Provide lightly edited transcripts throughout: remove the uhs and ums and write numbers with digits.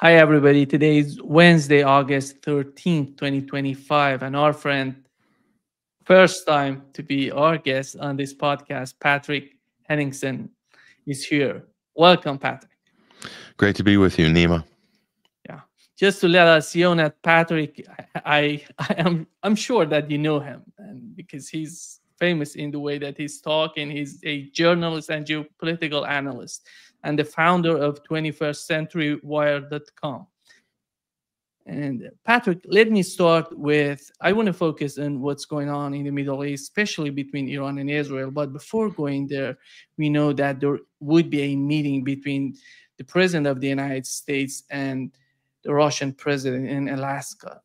Hi, everybody. Today is Wednesday, August 13th, 2025. And our friend, first time to be our guest on this podcast, Patrick Henningsen, is here. Welcome, Patrick. Great to be with you, Nima. Yeah. Just to let us know that Patrick, I'm sure that you know him, and because he's famous in the way that he's talking. He's a journalist and geopolitical analyst and the founder of 21stCenturyWire.com. And Patrick, let me start with I want to focus on what's going on in the Middle East, especially between Iran and Israel. But before going there, we know that there would be a meeting between the President of the United States and the Russian president in Alaska.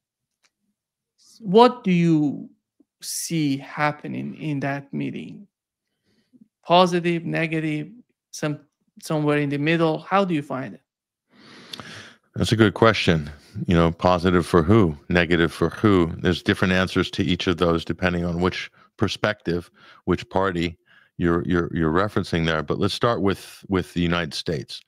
What do you see happening in that meeting? Positive, negative, somewhere in the middle? How do you find it? That's a good question. Positive for who, negative for who. There's different answers to each of those depending on which perspective, which party you're referencing there. But let's start with the United States.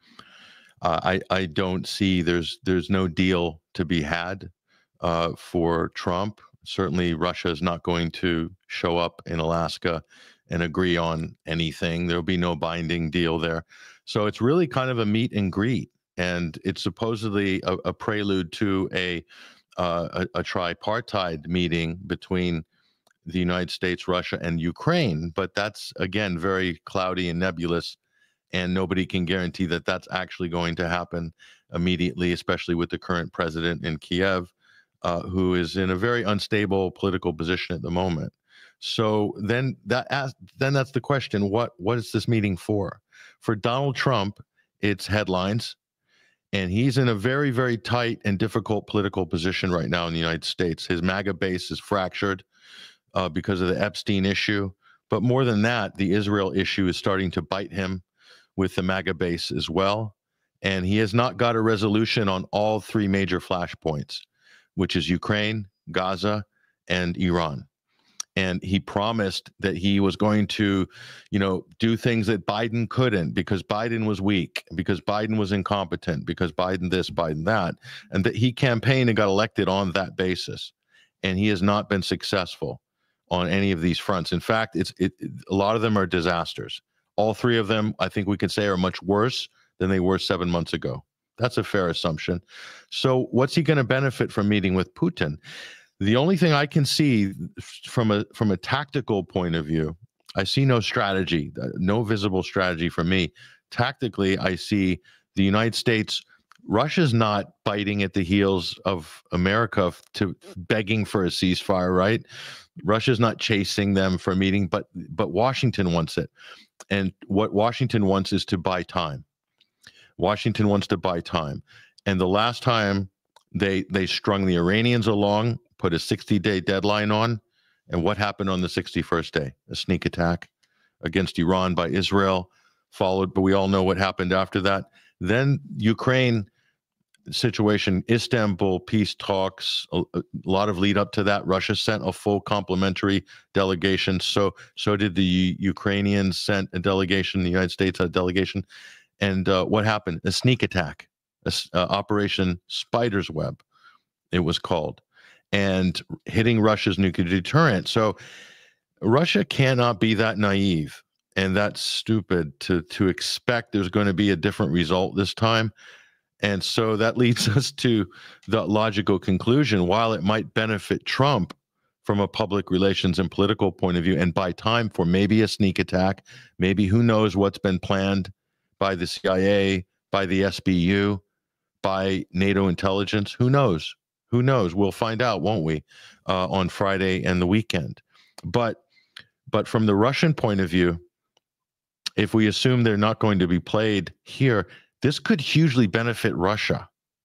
I don't see there's no deal to be had for Trump. Certainly, Russia is not going to show up in Alaska and agree on anything. There'll be no binding deal there. So it's really kind of a meet and greet. And it's supposedly a prelude to a tripartite meeting between the United States, Russia, and Ukraine. But that's, again, very cloudy and nebulous. And nobody can guarantee that that's actually going to happen immediately, especially with the current president in Kiev, who is in a very unstable political position at the moment. So then that's the question: what is this meeting for? For Donald Trump, it's headlines. And he's in a very, very tight and difficult political position right now in the United States. His MAGA base is fractured because of the Epstein issue. But more than that, the Israel issue is starting to bite him with the MAGA base as well. And he has not got a resolution on all three major flashpoints, which is Ukraine, Gaza, and Iran. And he promised that he was going to, do things that Biden couldn't because Biden was weak, because Biden was incompetent, because Biden this, Biden that, and that he campaigned and got elected on that basis. And he has not been successful on any of these fronts. In fact, a lot of them are disasters. All three of them, I think we could say, are much worse than they were 7 months ago. That's a fair assumption. So what's he going to benefit from meeting with Putin? The only thing I can see from a tactical point of view, I see no strategy, no visible strategy for me. Tactically, I see the United States. Russia's not biting at the heels of America to begging for a ceasefire, right? Russia's not chasing them for a meeting, but Washington wants it. And what Washington wants is to buy time. Washington wants to buy time. And the last time they strung the Iranians along, put a 60-day deadline on, and what happened on the 61st day? A sneak attack against Iran by Israel, followed, but we all know what happened after that. Then Ukraine situation, Istanbul peace talks, a lot of lead up to that. Russia sent a full complementary delegation. So did the Ukrainians sent a delegation, the United States had a delegation. And what happened? A sneak attack, Operation Spider's Web, it was called, and hitting Russia's nuclear deterrent. So Russia cannot be that naive and that stupid to expect there's going to be a different result this time. And so that leads us to the logical conclusion: while it might benefit Trump from a public relations and political point of view and buy time for maybe a sneak attack, maybe who knows what's been planned by the CIA, by the SBU, by NATO intelligence, who knows? Who knows? We'll find out, won't we, on Friday and the weekend. But from the Russian point of view, if we assume they're not going to be played here, this could hugely benefit Russia.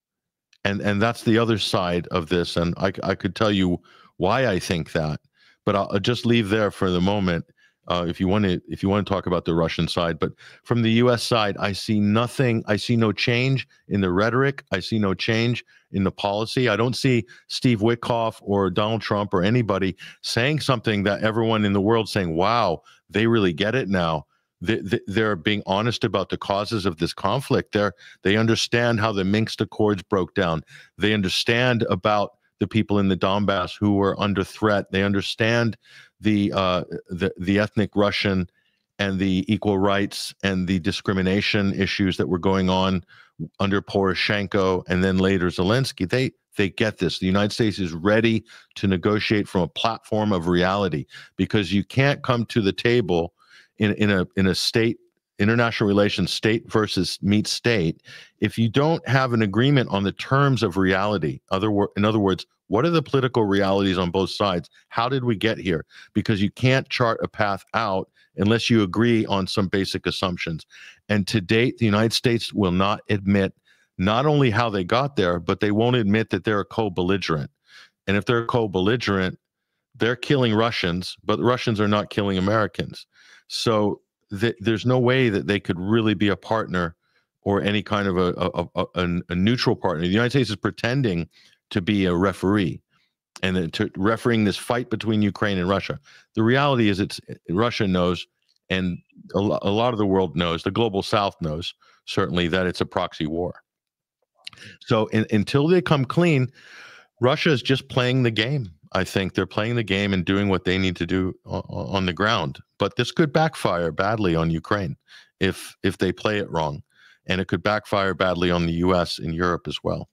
And that's the other side of this. And I could tell you why I think that, but I'll just leave there for the moment. If you want to talk about the Russian side, but from the U.S. side, I see nothing. I see no change in the rhetoric. I see no change in the policy. I don't see Steve Witkoff or Donald Trump or anybody saying something that everyone in the world saying, "Wow, they really get it now. they're being honest about the causes of this conflict. They understand how the Minsk Accords broke down. They understand about the people in the Donbass who were under threat. They understand the ethnic Russian and the equal rights and the discrimination issues that were going on under Poroshenko and then later Zelensky. They get this. The United States is ready to negotiate from a platform of reality, because you can't come to the table in a state, international relations, state versus meet state, if you don't have an agreement on the terms of reality. In other words, what are the political realities on both sides? How did we get here? Because you can't chart a path out unless you agree on some basic assumptions. And to date, the United States will not admit not only how they got there, but they won't admit that they're a co-belligerent. And if they're a co-belligerent, they're killing Russians, but the Russians are not killing Americans. So there's no way that they could really be a partner or any kind of a neutral partner. The United States is pretending to be a referee and to refereeing this fight between Ukraine and Russia. The reality is Russia knows, and a lot of the world knows, the global South knows, certainly, that it's a proxy war. So until they come clean, Russia is just playing the game. I think they're playing the game and doing what they need to do on the ground. But this could backfire badly on Ukraine if they play it wrong. And it could backfire badly on the U.S. and Europe as well.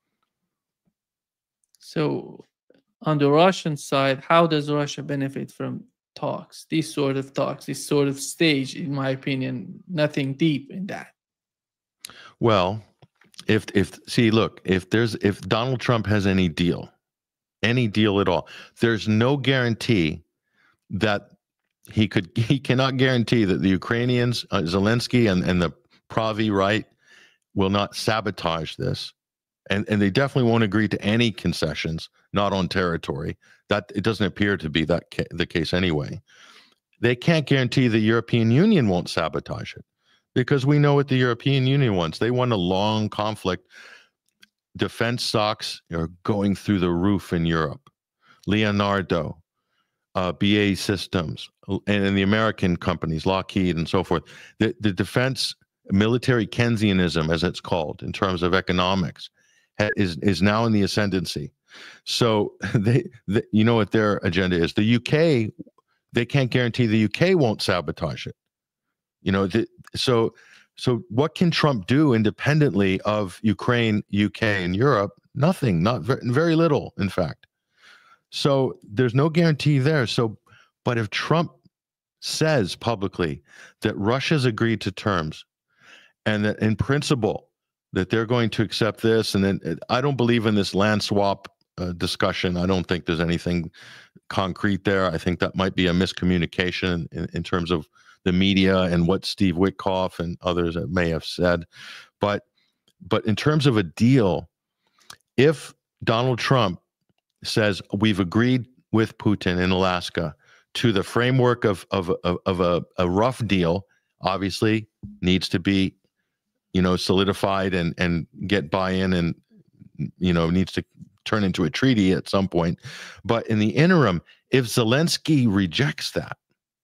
So on the Russian side, how does Russia benefit from talks, these sort of talks, this sort of stage? In my opinion, nothing deep in that. Well, if Donald Trump has any deal at all, there's no guarantee that he cannot guarantee that the Ukrainians, Zelensky and the Pravi right, will not sabotage this. And they definitely won't agree to any concessions, not on territory. That it doesn't appear to be the case anyway. They can't guarantee the European Union won't sabotage it, because we know what the European Union wants. They want a long conflict. Defense stocks are going through the roof in Europe. Leonardo, BAE Systems, and the American companies, Lockheed and so forth. The defense military Keynesianism, as it's called in terms of economics, is now in the ascendancy. So you know what their agenda is. The UK, they can't guarantee the UK won't sabotage it. You know, so what can Trump do independently of Ukraine, UK, and Europe? Nothing, not very little, in fact. So there's no guarantee there. But if Trump says publicly that Russia's agreed to terms and that in principle that they're going to accept this, and then I don't believe in this land swap discussion. I don't think there's anything concrete there. I think that might be a miscommunication in terms of the media and what Steve Witkoff and others may have said. But in terms of a deal, if Donald Trump says we've agreed with Putin in Alaska to the framework of a rough deal, obviously needs to be, solidified and get buy-in, and needs to turn into a treaty at some point. But in the interim, if Zelensky rejects that,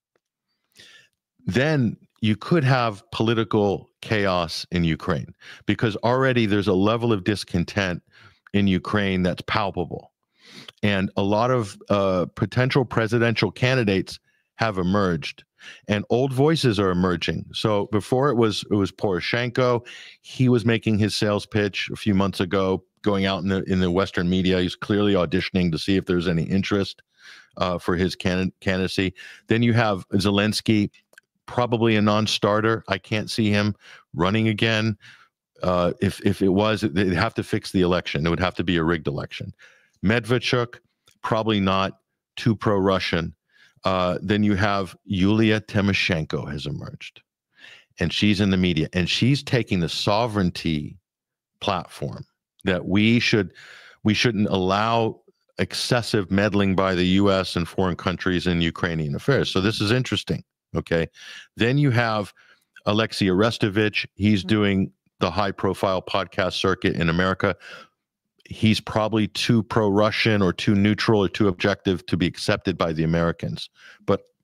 then you could have political chaos in Ukraine, because already there's a level of discontent in Ukraine that's palpable. And a lot of potential presidential candidates have emerged, and old voices are emerging. So before it was Poroshenko. He was making his sales pitch a few months ago, going out in the Western media. He's clearly auditioning to see if there's any interest for his candidacy. Then you have Zelensky, probably a non-starter. I can't see him running again. If it was, they'd have to fix the election. It would have to be a rigged election. Medvedchuk, probably not, too pro-Russian. Then you have Yulia Tymoshenko has emerged, and she's in the media, and she's taking the sovereignty platform that we shouldn't allow excessive meddling by the U.S. and foreign countries in Ukrainian affairs. So this is interesting. Okay. Then you have Alexei Arestovich. He's doing the high-profile podcast circuit in America. He's probably too pro-Russian or too neutral or too objective to be accepted by the Americans. But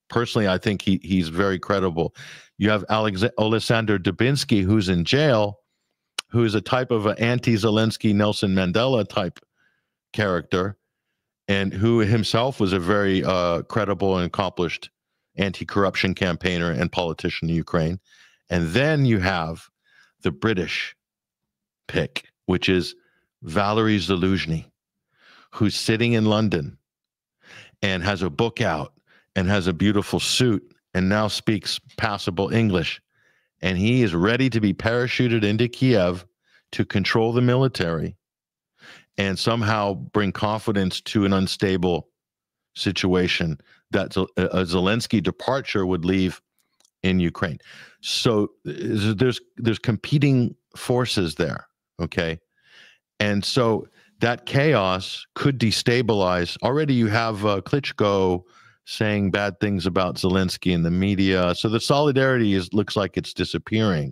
personally, I think he's very credible. You have Alexander Dubinsky, who's in jail, who is a type of an anti-Zelensky Nelson Mandela type character, and who himself was a very credible and accomplished anti-corruption campaigner and politician in Ukraine. And then you have the British pick, which is Valery Zaluzhny, who's sitting in London and has a book out and has a beautiful suit and now speaks passable English. And he is ready to be parachuted into Kiev to control the military and somehow bring confidence to an unstable situation that a Zelensky departure would leave in Ukraine. So there's competing forces there, okay? And so that chaos could destabilize. Already you have Klitschko saying bad things about Zelensky in the media. So the solidarity looks like it's disappearing.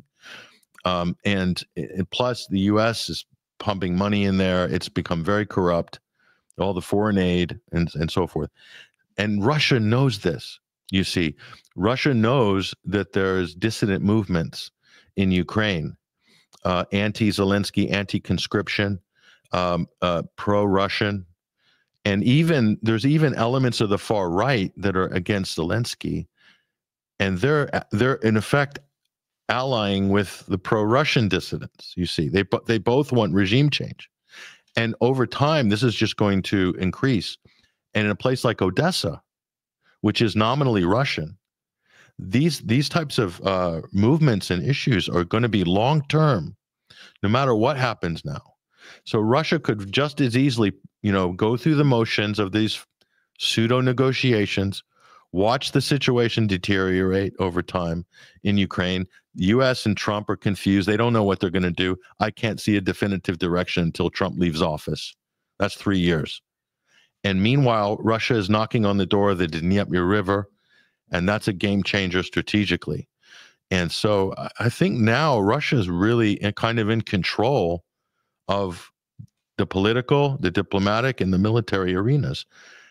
And plus the U.S. is pumping money in there. It's become very corrupt, all the foreign aid and so forth. And Russia knows this. You see, Russia knows that there's dissident movements in Ukraine, anti-Zelensky, anti-conscription, pro-Russian, and there's even elements of the far right that are against Zelensky, and they're in effect allying with the pro-Russian dissidents. You see, they both want regime change, and over time, this is just going to increase. And in a place like Odessa, which is nominally Russian, these types of movements and issues are going to be long-term, no matter what happens now. So Russia could just as easily, go through the motions of these pseudo negotiations, watch the situation deteriorate over time in Ukraine. The U.S. and Trump are confused. They don't know what they're going to do. I can't see a definitive direction until Trump leaves office. That's 3 years. And meanwhile, Russia is knocking on the door of the Dnieper River, and that's a game changer strategically. And so I think now Russia is really kind of in control of the political, the diplomatic, and the military arenas.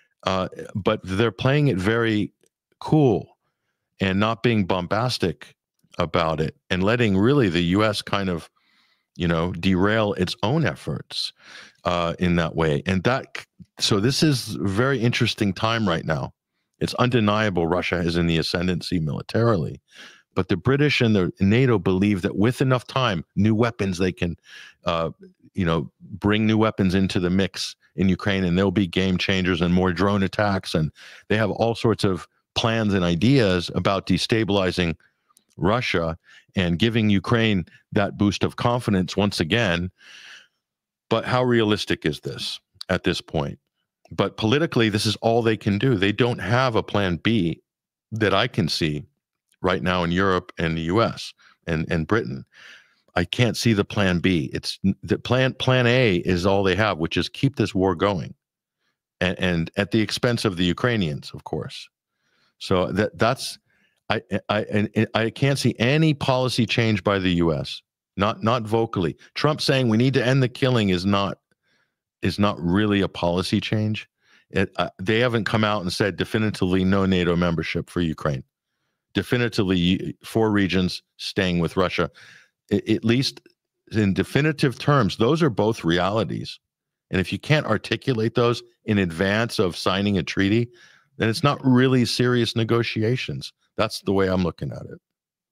But they're playing it very cool and not being bombastic about it and letting really the U.S. kind of, derail its own efforts in that way. And so this is a very interesting time right now. It's undeniable Russia is in the ascendancy militarily, but the British and the NATO believe that with enough time, new weapons, they can, bring new weapons into the mix in Ukraine, and there'll be game changers and more drone attacks. And they have all sorts of plans and ideas about destabilizing Russia and giving Ukraine that boost of confidence once again. But how realistic is this at this point? But politically, this is all they can do. They don't have a plan B that I can see right now in Europe and the US and Britain. I can't see the plan B. It's the plan A is all they have, which is keep this war going, and at the expense of the Ukrainians, of course. So that's I can't see any policy change by the U.S. Not vocally. Trump saying we need to end the killing is not really a policy change. They haven't come out and said definitively no NATO membership for Ukraine. Definitively 4 regions staying with Russia. At least in definitive terms, those are both realities. And if you can't articulate those in advance of signing a treaty, then it's not really serious negotiations. That's the way I'm looking at it.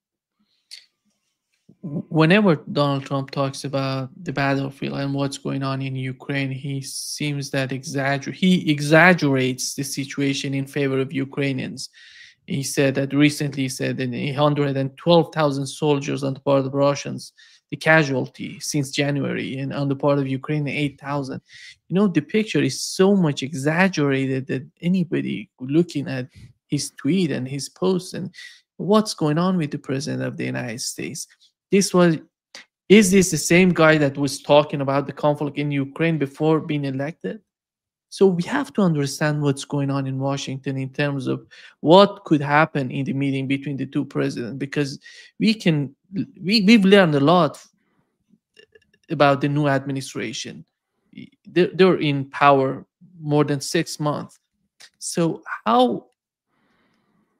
Whenever Donald Trump talks about the battlefield and what's going on in Ukraine, he seems that he exaggerates the situation in favor of Ukrainians. He said that recently, he said that 112,000 soldiers on the part of the Russians, the casualty since January, and on the part of Ukraine, 8,000. The picture is so much exaggerated that anybody looking at his tweet and his posts and what's going on with the president of the United States. Is this the same guy that was talking about the conflict in Ukraine before being elected? So we have to understand what's going on in Washington in terms of what could happen in the meeting between the two presidents, because we've learned a lot about the new administration. They're in power more than 6 months. So how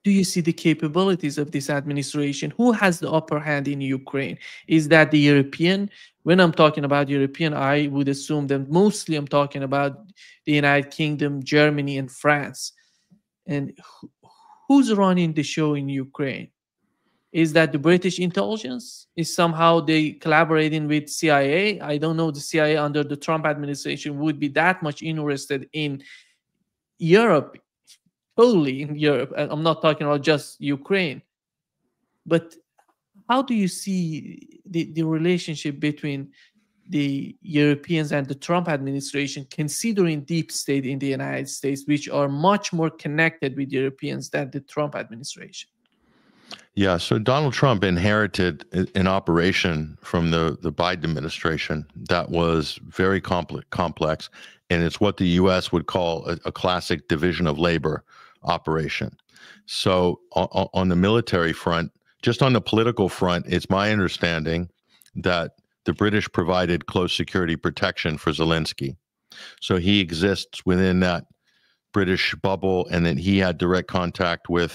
do you see the capabilities of this administration? Who has the upper hand in Ukraine? Is that the European? When I'm talking about European, I would assume that mostly I'm talking about the United Kingdom, Germany, and France. And who's running the show in Ukraine? Is that the British intelligence? Is somehow they collaborating with CIA? I don't know. The CIA under the Trump administration would be that much interested in Europe, totally in Europe. And I'm not talking about just Ukraine. But how do you see the relationship between the Europeans and the Trump administration, considering deep state in the United States, which are much more connected with Europeans than the Trump administration? Yeah, so Donald Trump inherited an operation from the Biden administration that was very complex, and it's what the U.S. would call a classic division of labor operation. So on the military front, just on the political front, it's my understanding that the British provided close security protection for Zelensky. So he exists within that British bubble, and then he had direct contact with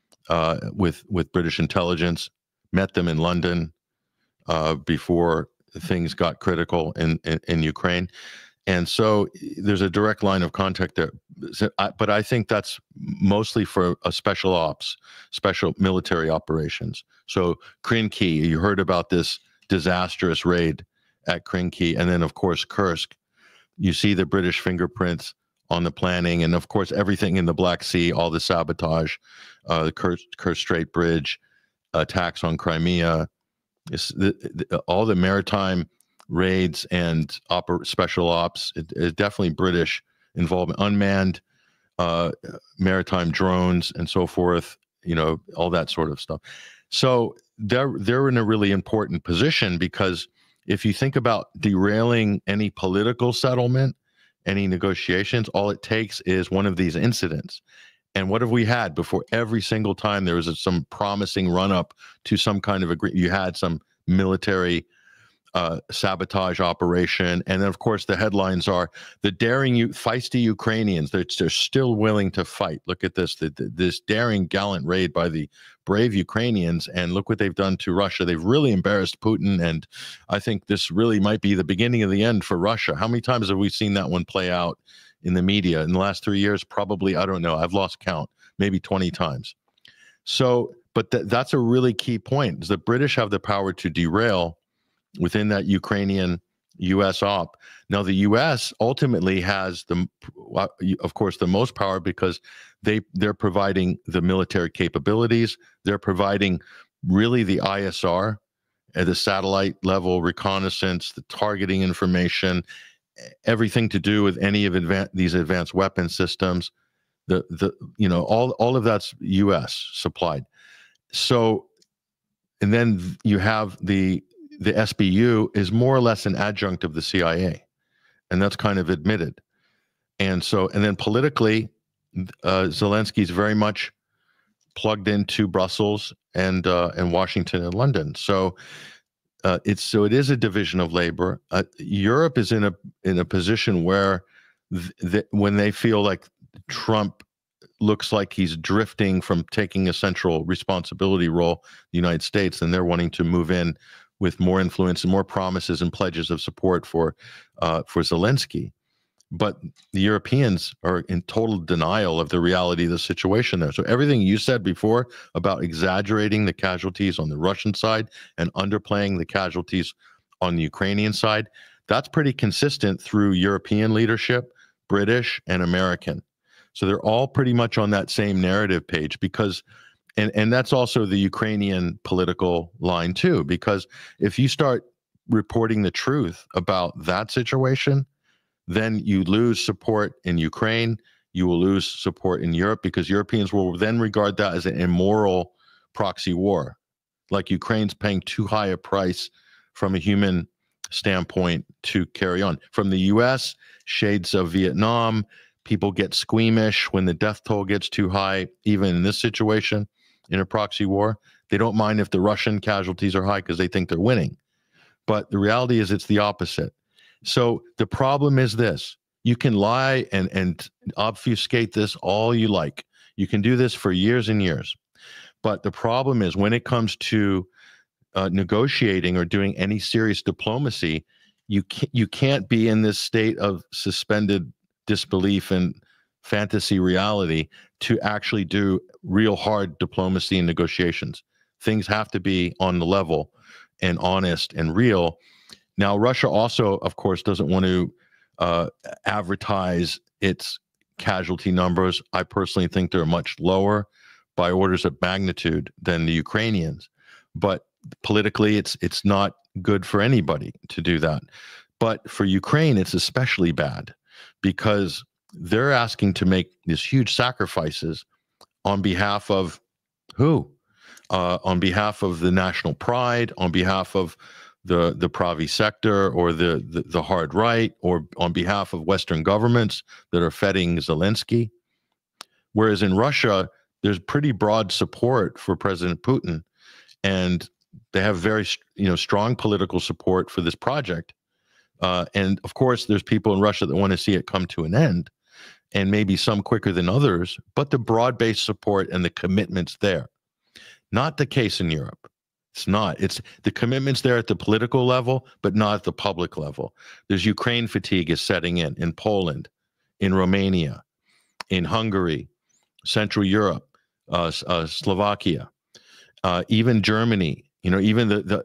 British intelligence, met them in London before things got critical in Ukraine. And so there's a direct line of contact there. But I think that's mostly for a special military operations. So Krinky, you heard about this disastrous raid at Krinky. And then, of course, Kursk. You see the British fingerprints on the planning, and of course everything in the Black Sea, all the sabotage, the Kerch Strait Bridge, attacks on Crimea, all the maritime raids and special ops. It definitely British involvement, unmanned maritime drones and so forth. You know, all that sort of stuff. So they're in a really important position, because if you think about derailing any political settlement, any negotiations, all it takes is one of these incidents. And what have we had before? Every single time there was some promising run up to some kind of agreement, you had some military sabotage operation. And then, of course, the headlines are the daring, feisty Ukrainians. They're still willing to fight. Look at this, this daring, gallant raid by the brave Ukrainians. And look what they've done to Russia. They've really embarrassed Putin. And I think this really might be the beginning of the end for Russia. How many times have we seen that one play out in the media in the last 3 years? Probably, I don't know. I've lost count, maybe 20 times. So, but that's a really key point, is the British have the power to derail within that Ukrainian U.S. op. Now, the U.S. ultimately has of course, the most power, because they're providing the military capabilities. They're providing really the ISR at the satellite level reconnaissance, the targeting information, everything to do with any of these advanced weapon systems. All of that's U.S. supplied. So, and then you have the SBU is more or less an adjunct of the CIA, and that's kind of admitted. And so, and then politically, Zelensky's very much plugged into Brussels and Washington and London. So it is a division of labor. Europe is in a position where when they feel like Trump looks like he's drifting from taking a central responsibility role, the United States, and they're wanting to move in with more influence and more promises and pledges of support for Zelensky. But the Europeans are in total denial of the reality of the situation there. So everything you said before about exaggerating the casualties on the Russian side and underplaying the casualties on the Ukrainian side, that's pretty consistent through European leadership, British and American. So they're all pretty much on that same narrative page, because and that's also the Ukrainian political line too, because if you start reporting the truth about that situation, then you lose support in Ukraine, you will lose support in Europe, because Europeans will then regard that as an immoral proxy war. Like Ukraine's paying too high a price from a human standpoint to carry on. From the US, shades of Vietnam, people get squeamish when the death toll gets too high, even in this situation. In a proxy war, they don't mind if the Russian casualties are high because they think they're winning. But the reality is it's the opposite. So the problem is this: you can lie and obfuscate this all you like. You can do this for years and years. But the problem is when it comes to negotiating or doing any serious diplomacy, you can't be in this state of suspended disbelief and fantasy reality to actually do real hard diplomacy and negotiations. Things have to be on the level and honest and real. Now, Russia also, of course, doesn't want to advertise its casualty numbers. I personally think they're much lower by orders of magnitude than the Ukrainians. But politically, it's not good for anybody to do that. But for Ukraine, it's especially bad because they're asking to make these huge sacrifices on behalf of who? On behalf of the national pride, on behalf of the Pravi sector or the hard right, or on behalf of Western governments that are feting Zelensky. Whereas in Russia, there's pretty broad support for President Putin, and they have very strong political support for this project. And of course, there's people in Russia that want to see it come to an end, and maybe some quicker than others, but the broad-based support and the commitments there. Not the case in Europe. It's not. It's the commitments there at the political level, but not at the public level. There's Ukraine fatigue is setting in Poland, in Romania, in Hungary, Central Europe, Slovakia, even Germany. Even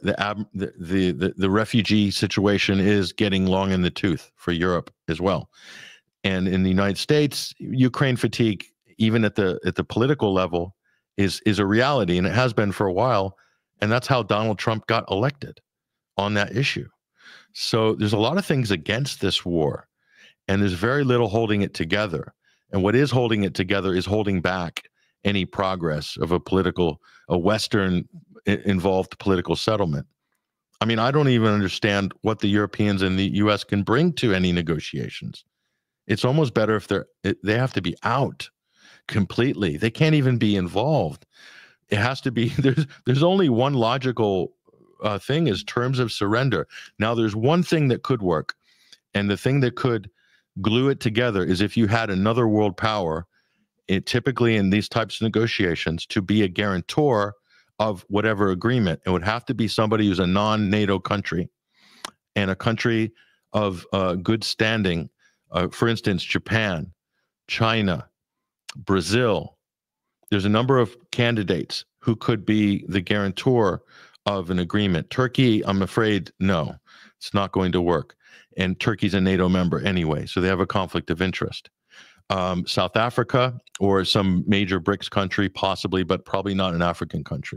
the refugee situation is getting long in the tooth for Europe as well. And in the United States, Ukraine fatigue, even at the political level, is a reality, and it has been for a while. And that's how Donald Trump got elected, on that issue. So there's a lot of things against this war, and there's very little holding it together. And what is holding it together is holding back any progress of a Western involved political settlement. I mean, I don't even understand what the Europeans and the US can bring to any negotiations. It's almost better if they have to be out completely. They can't even be involved. It has to be, there's only one logical thing is terms of surrender. Now, there's one thing that could work, and the thing that could glue it together is if you had another world power, typically in these types of negotiations, to be a guarantor of whatever agreement. It would have to be somebody who's a non-NATO country and a country of good standing. For instance, Japan, China, Brazil. There's a number of candidates who could be the guarantor of an agreement. Turkey, I'm afraid, no, it's not going to work. And Turkey's a NATO member anyway, so they have a conflict of interest. South Africa or some major BRICS country, possibly, but probably not an African country.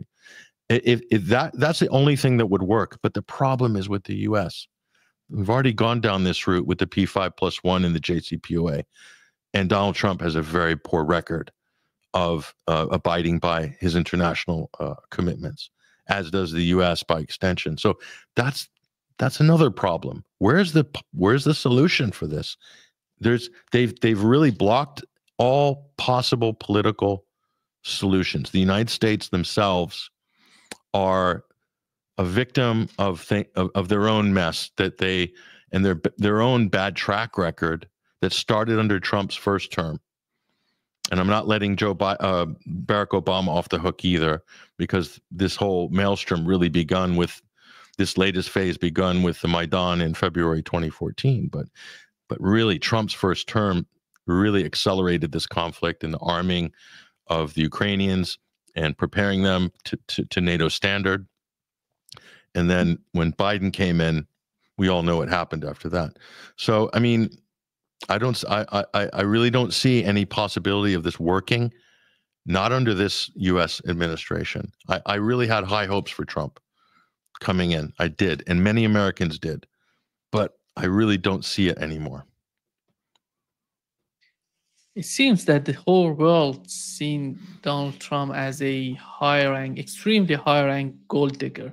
That's the only thing that would work. But the problem is with the U.S. We've already gone down this route with the P5+1 and the JCPOA, and Donald Trump has a very poor record of abiding by his international commitments, as does the U.S. by extension. So that's another problem. Where's the solution for this? They've really blocked all possible political solutions. The United States themselves are a victim of their own mess and their own bad track record that started under Trump's first term. And I'm not letting Barack Obama off the hook either, because this whole maelstrom really begun with this latest phase begun with the Maidan in February 2014. But really, Trump's first term really accelerated this conflict and the arming of the Ukrainians and preparing them to NATO standard. And then when Biden came in, we all know what happened after that. So, I mean, I really don't see any possibility of this working, not under this U.S. administration. I really had high hopes for Trump coming in. I did, and many Americans did, but I really don't see it anymore. It seems that the whole world seen Donald Trump as a high-rank, extremely high-rank gold digger.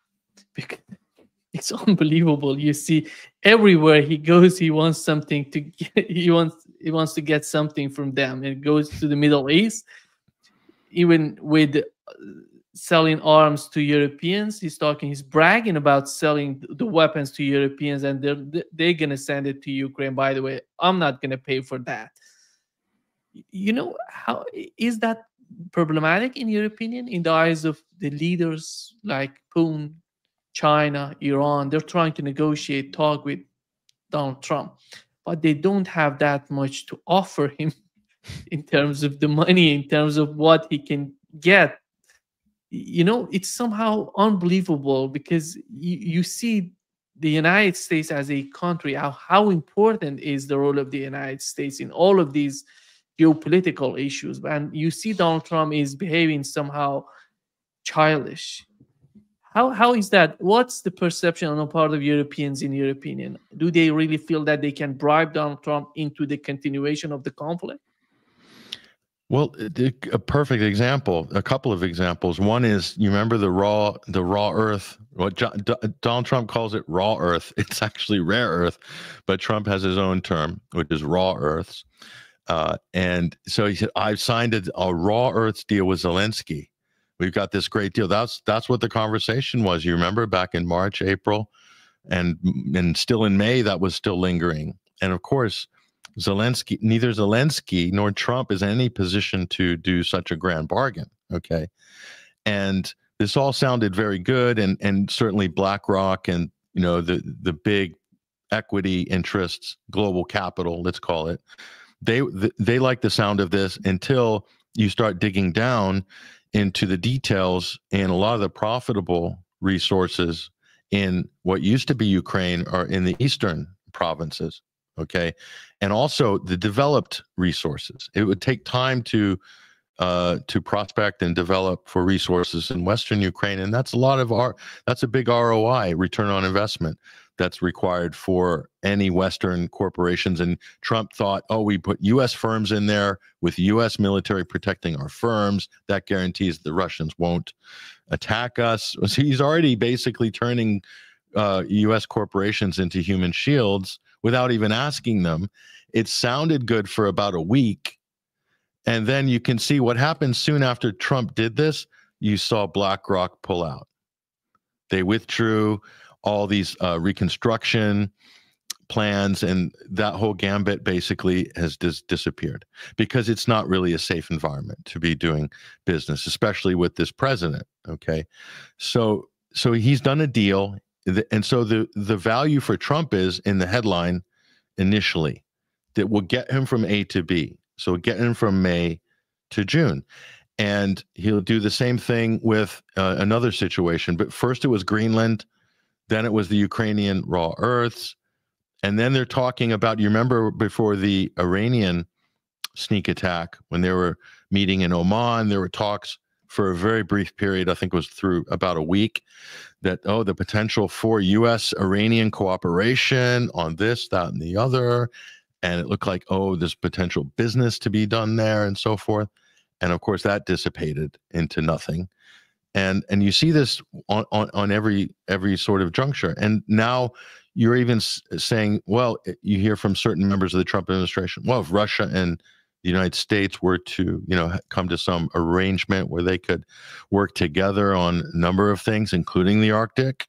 It's unbelievable. You see, everywhere he goes, he wants something to get, he wants to get something from them. It goes to the Middle East, even with selling arms to Europeans. He's bragging about selling the weapons to Europeans, and they're gonna send it to Ukraine. By the way, I'm not gonna pay for that. You know, how is that problematic in your opinion, in the eyes of the leaders like Putin, China, Iran? They're trying to negotiate, talk with Donald Trump, but they don't have that much to offer him in terms of the money, in terms of what he can get. You know, it's somehow unbelievable because you see the United States as a country, how important is the role of the United States in all of these geopolitical issues. And you see Donald Trump is behaving somehow childish. How is that? What's the perception on the part of Europeans, in your opinion? Do they really feel that they can bribe Donald Trump into the continuation of the conflict? Well, a perfect example, a couple of examples. One is, you remember the raw earth, what Donald Trump calls it raw earth. It's actually rare earth, but Trump has his own term, which is raw earths. And so he said, I've signed a raw earths deal with Zelensky. We've got this great deal. That's what the conversation was. You remember back in March, April, and still in May, that was still lingering. And of course, neither Zelensky nor Trump is in any position to do such a grand bargain. Okay. And this all sounded very good. And certainly BlackRock and, you know, the big equity interests, global capital, let's call it, they like the sound of this until you start digging down into the details, and a lot of the profitable resources in what used to be Ukraine are in the eastern provinces. Okay. And also the developed resources. It would take time to prospect and develop for resources in Western Ukraine. And that's that's a big ROI, return on investment, that's required for any Western corporations. And Trump thought, oh, we put US firms in there with US military protecting our firms. That guarantees the Russians won't attack us. So he's already basically turning US corporations into human shields without even asking them. It sounded good for about a week. And then you can see what happened soon after Trump did this. You saw BlackRock pull out. They withdrew all these reconstruction plans, and that whole gambit basically has disappeared because it's not really a safe environment to be doing business, especially with this president. Okay. So he's done a deal. And so the value for Trump is in the headline initially that will get him from A to B. So get him from May to June. And he'll do the same thing with another situation. But first it was Greenland. Then it was the Ukrainian raw earths. And then they're talking about, you remember before the Iranian sneak attack, when they were meeting in Oman, there were talks for a very brief period, I think it was through about a week, that, oh, the potential for U.S.-Iranian cooperation on this, that, and the other. And it looked like, oh, there's potential business to be done there and so forth. And of course, that dissipated into nothing. And you see this on every sort of juncture. And now you're even saying, well, you hear from certain members of the Trump administration, well, if Russia and the United States were to, you know, come to some arrangement where they could work together on a number of things, including the Arctic,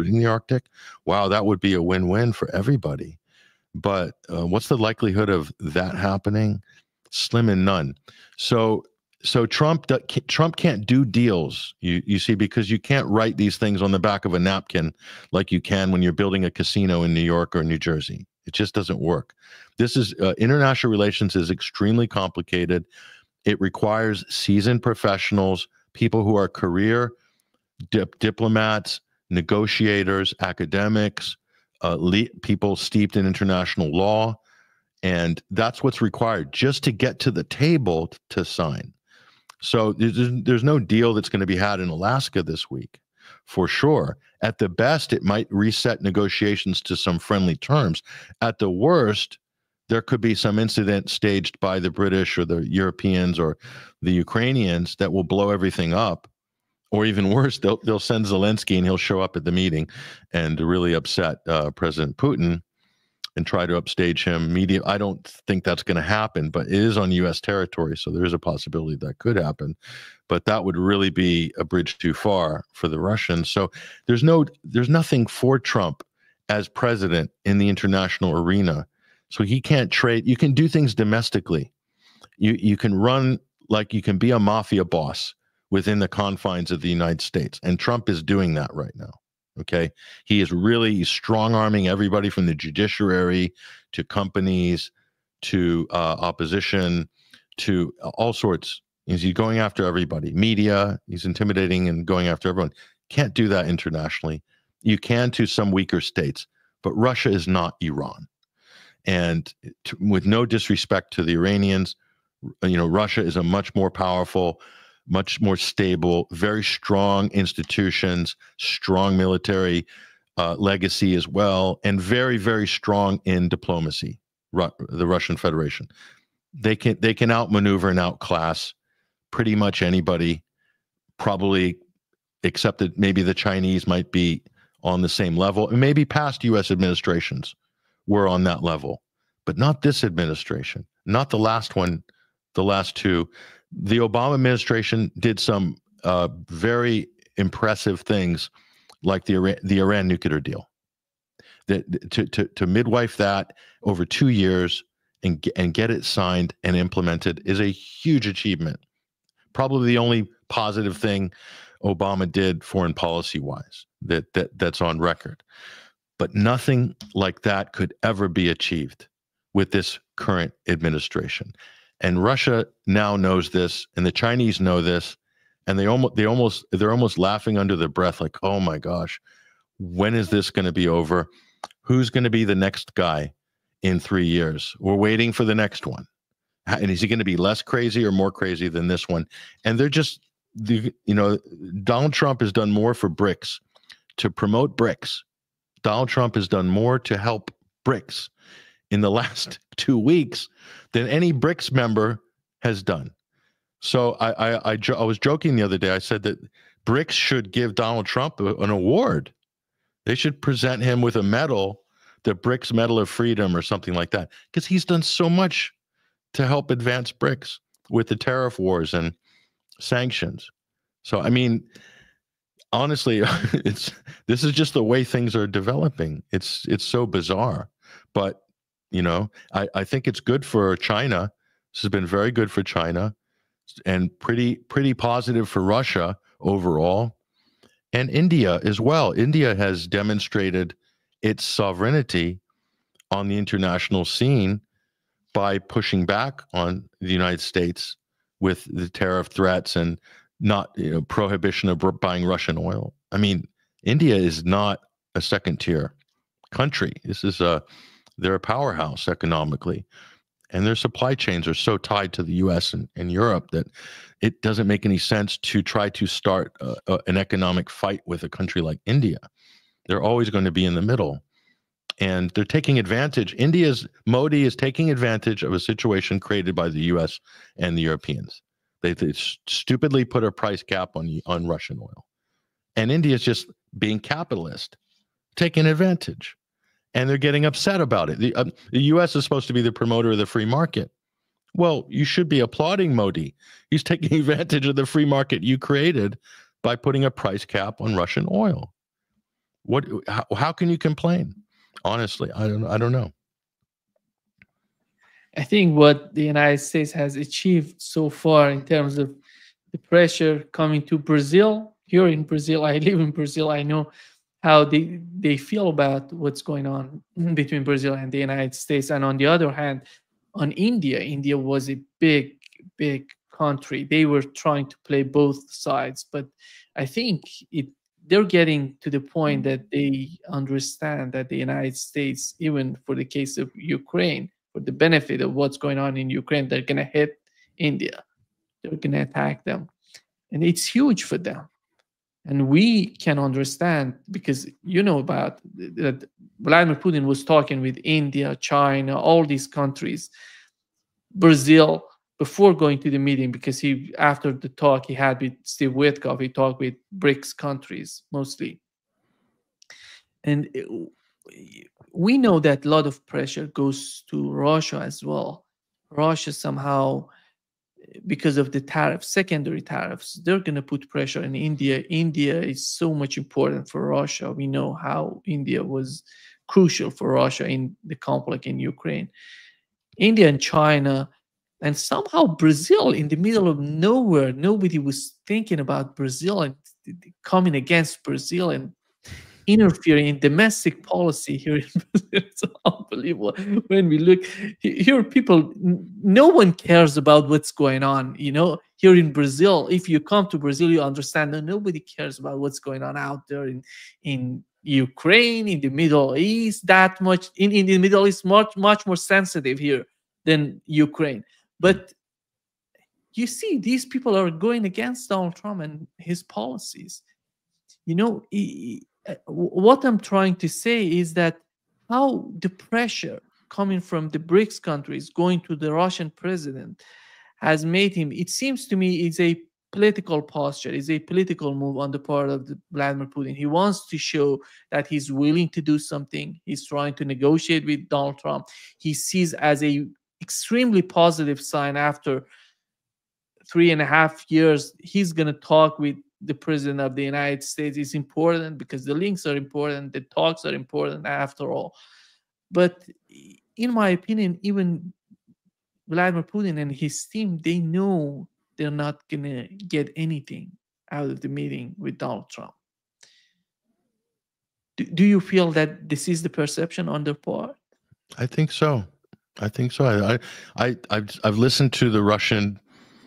wow, that would be a win-win for everybody. But what's the likelihood of that happening? Slim and none. So Trump can't do deals, you see, because you can't write these things on the back of a napkin like you can when you're building a casino in New York or New Jersey. It just doesn't work. This is international relations is extremely complicated. It requires seasoned professionals, people who are career diplomats, negotiators, academics, people steeped in international law. And that's what's required just to get to the table to sign. So there's no deal that's going to be had in Alaska this week, for sure. At the best, it might reset negotiations to some friendly terms. At the worst, there could be some incident staged by the British or the Europeans or the Ukrainians that will blow everything up. Or even worse, they'll send Zelensky and he'll show up at the meeting and really upset President Putin and try to upstage him. I don't think that's going to happen, but it is on U.S. territory, so there is a possibility that could happen. But that would really be a bridge too far for the Russians. So there's nothing for Trump as president in the international arena. So he can't trade. You can do things domestically. You can run like you can be a mafia boss within the confines of the United States. And Trump is doing that right now. Okay. He is really strong arming everybody from the judiciary to companies to opposition to all sorts. He's going after everybody. Media, he's intimidating and going after everyone. Can't do that internationally. You can to some weaker states, but Russia is not Iran. And with no disrespect to the Iranians, you know, Russia is a much more powerful, much more stable, very strong institutions, strong military legacy as well, and very, very strong in diplomacy. The Russian Federation, they can outmaneuver and outclass pretty much anybody, probably, except that maybe the Chinese might be on the same level, and maybe past U.S. administrations were on that level, but not this administration, not the last one, the last two. The Obama administration did some very impressive things, like the Iran nuclear deal. That to midwife that over 2 years and get it signed and implemented is a huge achievement. Probably the only positive thing Obama did foreign policy wise that's on record. But nothing like that could ever be achieved with this current administration. And Russia now knows this, and the Chinese know this, and they're almost laughing under their breath, like, oh my gosh, when is this going to be over? Who's going to be the next guy in 3 years? We're waiting for the next one. And is he going to be less crazy or more crazy than this one? And they're just, you know, Donald Trump has done more for BRICS, to promote BRICS. Donald Trump has done more to help BRICS in the last 2 weeks than any BRICS member has done. So I was joking the other day. I said that BRICS should give Donald Trump an award. They should present him with a medal, the BRICS Medal of Freedom or something like that, because he's done so much to help advance BRICS with the tariff wars and sanctions. So, I mean, honestly, this is just the way things are developing. It's so bizarre, but you know, I think it's good for China. This has been very good for China, and pretty positive for Russia overall, and India as well. India has demonstrated its sovereignty on the international scene by pushing back on the United States with the tariff threats and not, you know, prohibition of buying Russian oil. I mean, India is not a second-tier country. This is they're a powerhouse economically, and their supply chains are so tied to the U.S. and Europe that it doesn't make any sense to try to start an economic fight with a country like India. They're always going to be in the middle, and they're taking advantage. Modi is taking advantage of a situation created by the U.S. and the Europeans. They stupidly put a price cap on Russian oil, and India is just being capitalist, taking advantage, and they're getting upset about it. The U.S. is supposed to be the promoter of the free market. Well, you should be applauding Modi. He's taking advantage of the free market you created by putting a price cap on Russian oil. How can you complain? Honestly, I don't know. I think what the United States has achieved so far in terms of the pressure coming to Brazil. Here in Brazil, I live in Brazil. I know how they feel about what's going on between Brazil and the United States. And on the other hand, on India, India was a big country. They were trying to play both sides, but I think they're getting to the point that they understand that the United States, even for the case of Ukraine, for the benefit of what's going on in Ukraine, they're going to hit India. They're going to attack them. And it's huge for them. And we can understand, because you know about that Vladimir Putin was talking with India, China, all these countries, Brazil, before going to the meeting, because after the talk he had with Steve Witkoff, he talked with BRICS countries mostly. And we know that a lot of pressure goes to Russia as well. Russia somehow, because of the tariffs, secondary tariffs, they're going to put pressure on India. India is so much important for Russia. We know how India was crucial for Russia in the conflict in Ukraine. India and China And somehow Brazil, in the middle of nowhere, nobody was thinking about Brazil and coming against Brazil and interfering in domestic policy here in Brazil. It's unbelievable. When we look here, people, no one cares about what's going on. Here in Brazil, if you come to Brazil, you understand that nobody cares about what's going on out there in Ukraine, in the Middle East, that much. In the Middle East, much more sensitive here than Ukraine. But you see, these people are going against Donald Trump and his policies. What I'm trying to say is that how the pressure coming from the BRICS countries going to the Russian president has made him, it seems to me, is a political posture, is a political move on the part of Vladimir Putin. He wants to show that he's willing to do something. He's trying to negotiate with Donald Trump. He sees as a extremely positive sign after 3.5 years, he's going to talk with the president of the United States. Is important because the links are important, the talks are important after all. But in my opinion, even Vladimir Putin and his team, they know they're not going to get anything out of the meeting with Donald Trump. Do you feel that this is the perception on their part? I think so. I've listened to the Russian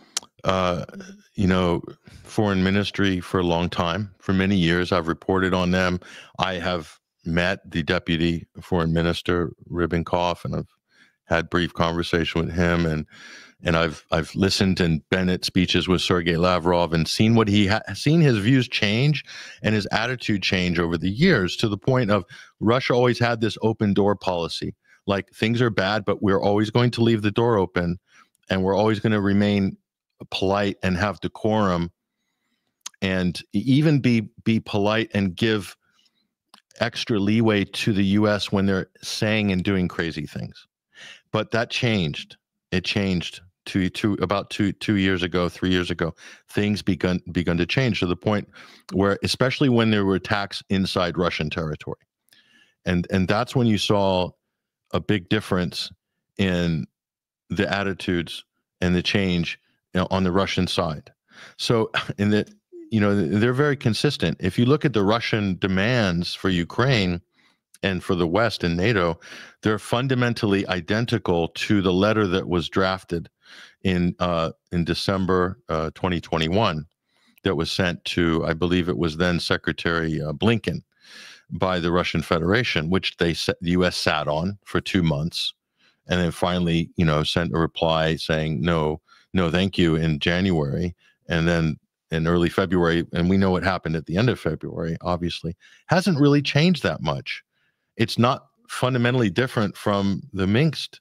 foreign ministry for a long time. For many years, I've reported on them. I have met the deputy foreign minister, Ryabkov, and I've had brief conversation with him, and I've listened in Bennett's speeches with Sergei Lavrov and seen what seen his views change and his attitude change over the years, to the point of Russia always had this open door policy. Like, things are bad, but we're always going to leave the door open, and we're always going to remain polite and have decorum, and even be polite and give extra leeway to the U.S. when they're saying and doing crazy things. But that changed. It changed about 2 years ago, 3 years ago. Things begun to change, to the point where, especially when there were attacks inside Russian territory, and that's when you saw a big difference in the attitudes and the change on the Russian side. So they're very consistent. If you look at the Russian demands for Ukraine and for the West and NATO, they're fundamentally identical to the letter that was drafted in December 2021 that was sent to, I believe it was then Secretary Blinken, by the Russian Federation, which the U.S. sat on for 2 months, and then finally, sent a reply saying no, thank you, in January, and then in early February, and we know what happened at the end of February, obviously, hasn't really changed that much. It's not fundamentally different from the Minsk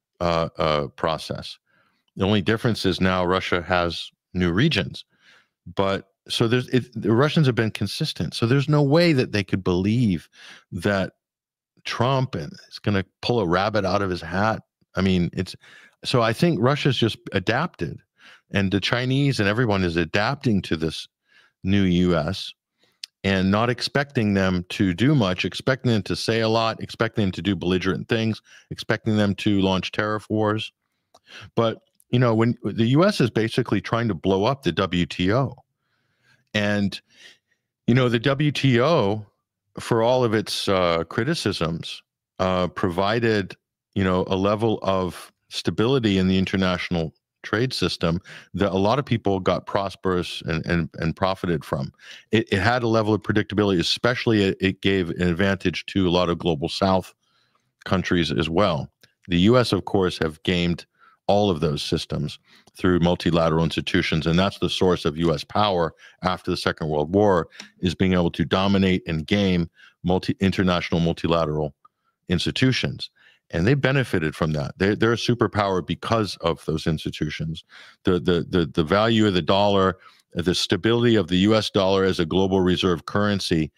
process. The only difference is now Russia has new regions, but so the Russians have been consistent. So there's no way that they could believe that Trump is going to pull a rabbit out of his hat. I mean, so I think Russia's just adapted, and the Chinese and everyone is adapting to this new U.S. and not expecting them to do much, expecting them to say a lot, expecting them to do belligerent things, expecting them to launch tariff wars. But, when the U.S. is basically trying to blow up the WTO, and, the WTO, for all of its criticisms, provided, a level of stability in the international trade system that a lot of people got prosperous and profited from. It had a level of predictability, especially it gave an advantage to a lot of global South countries as well. The U.S., of course, have gamed all of those systems through multilateral institutions, and that's the source of U.S. power after the Second World War, is being able to dominate and game international multilateral institutions. And they benefited from that. They're a superpower because of those institutions. The value of the dollar, the stability of the U.S. dollar as a global reserve currency,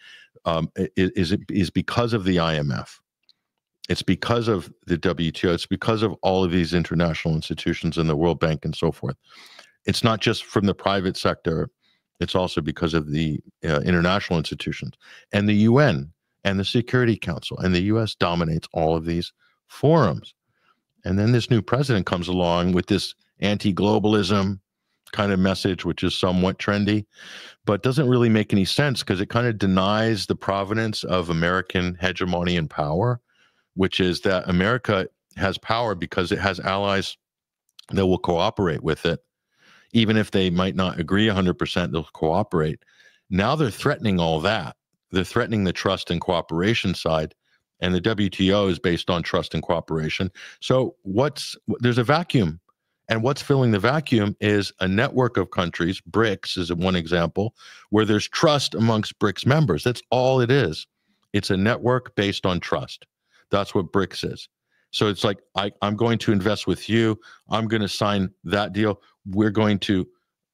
is because of the IMF. It's because of the WTO. It's because of all of these international institutions and the World Bank and so forth. It's not just from the private sector. It's also because of the international institutions and the UN and the Security Council. And the U.S. dominates all of these forums. And then this new president comes along with this anti-globalism kind of message, which is somewhat trendy, but doesn't really make any sense because it kind of denies the provenance of American hegemony and power, which is that America has power because it has allies that will cooperate with it. Even if they might not agree 100%, they'll cooperate. Now they're threatening all that. They're threatening the trust and cooperation side, and the WTO is based on trust and cooperation. So there's a vacuum. And what's filling the vacuum is a network of countries. BRICS is one example, where there's trust amongst BRICS members. That's all it is. It's a network based on trust. That's what BRICS is. So it's like, I'm going to invest with you. I'm going to sign that deal. We're going to,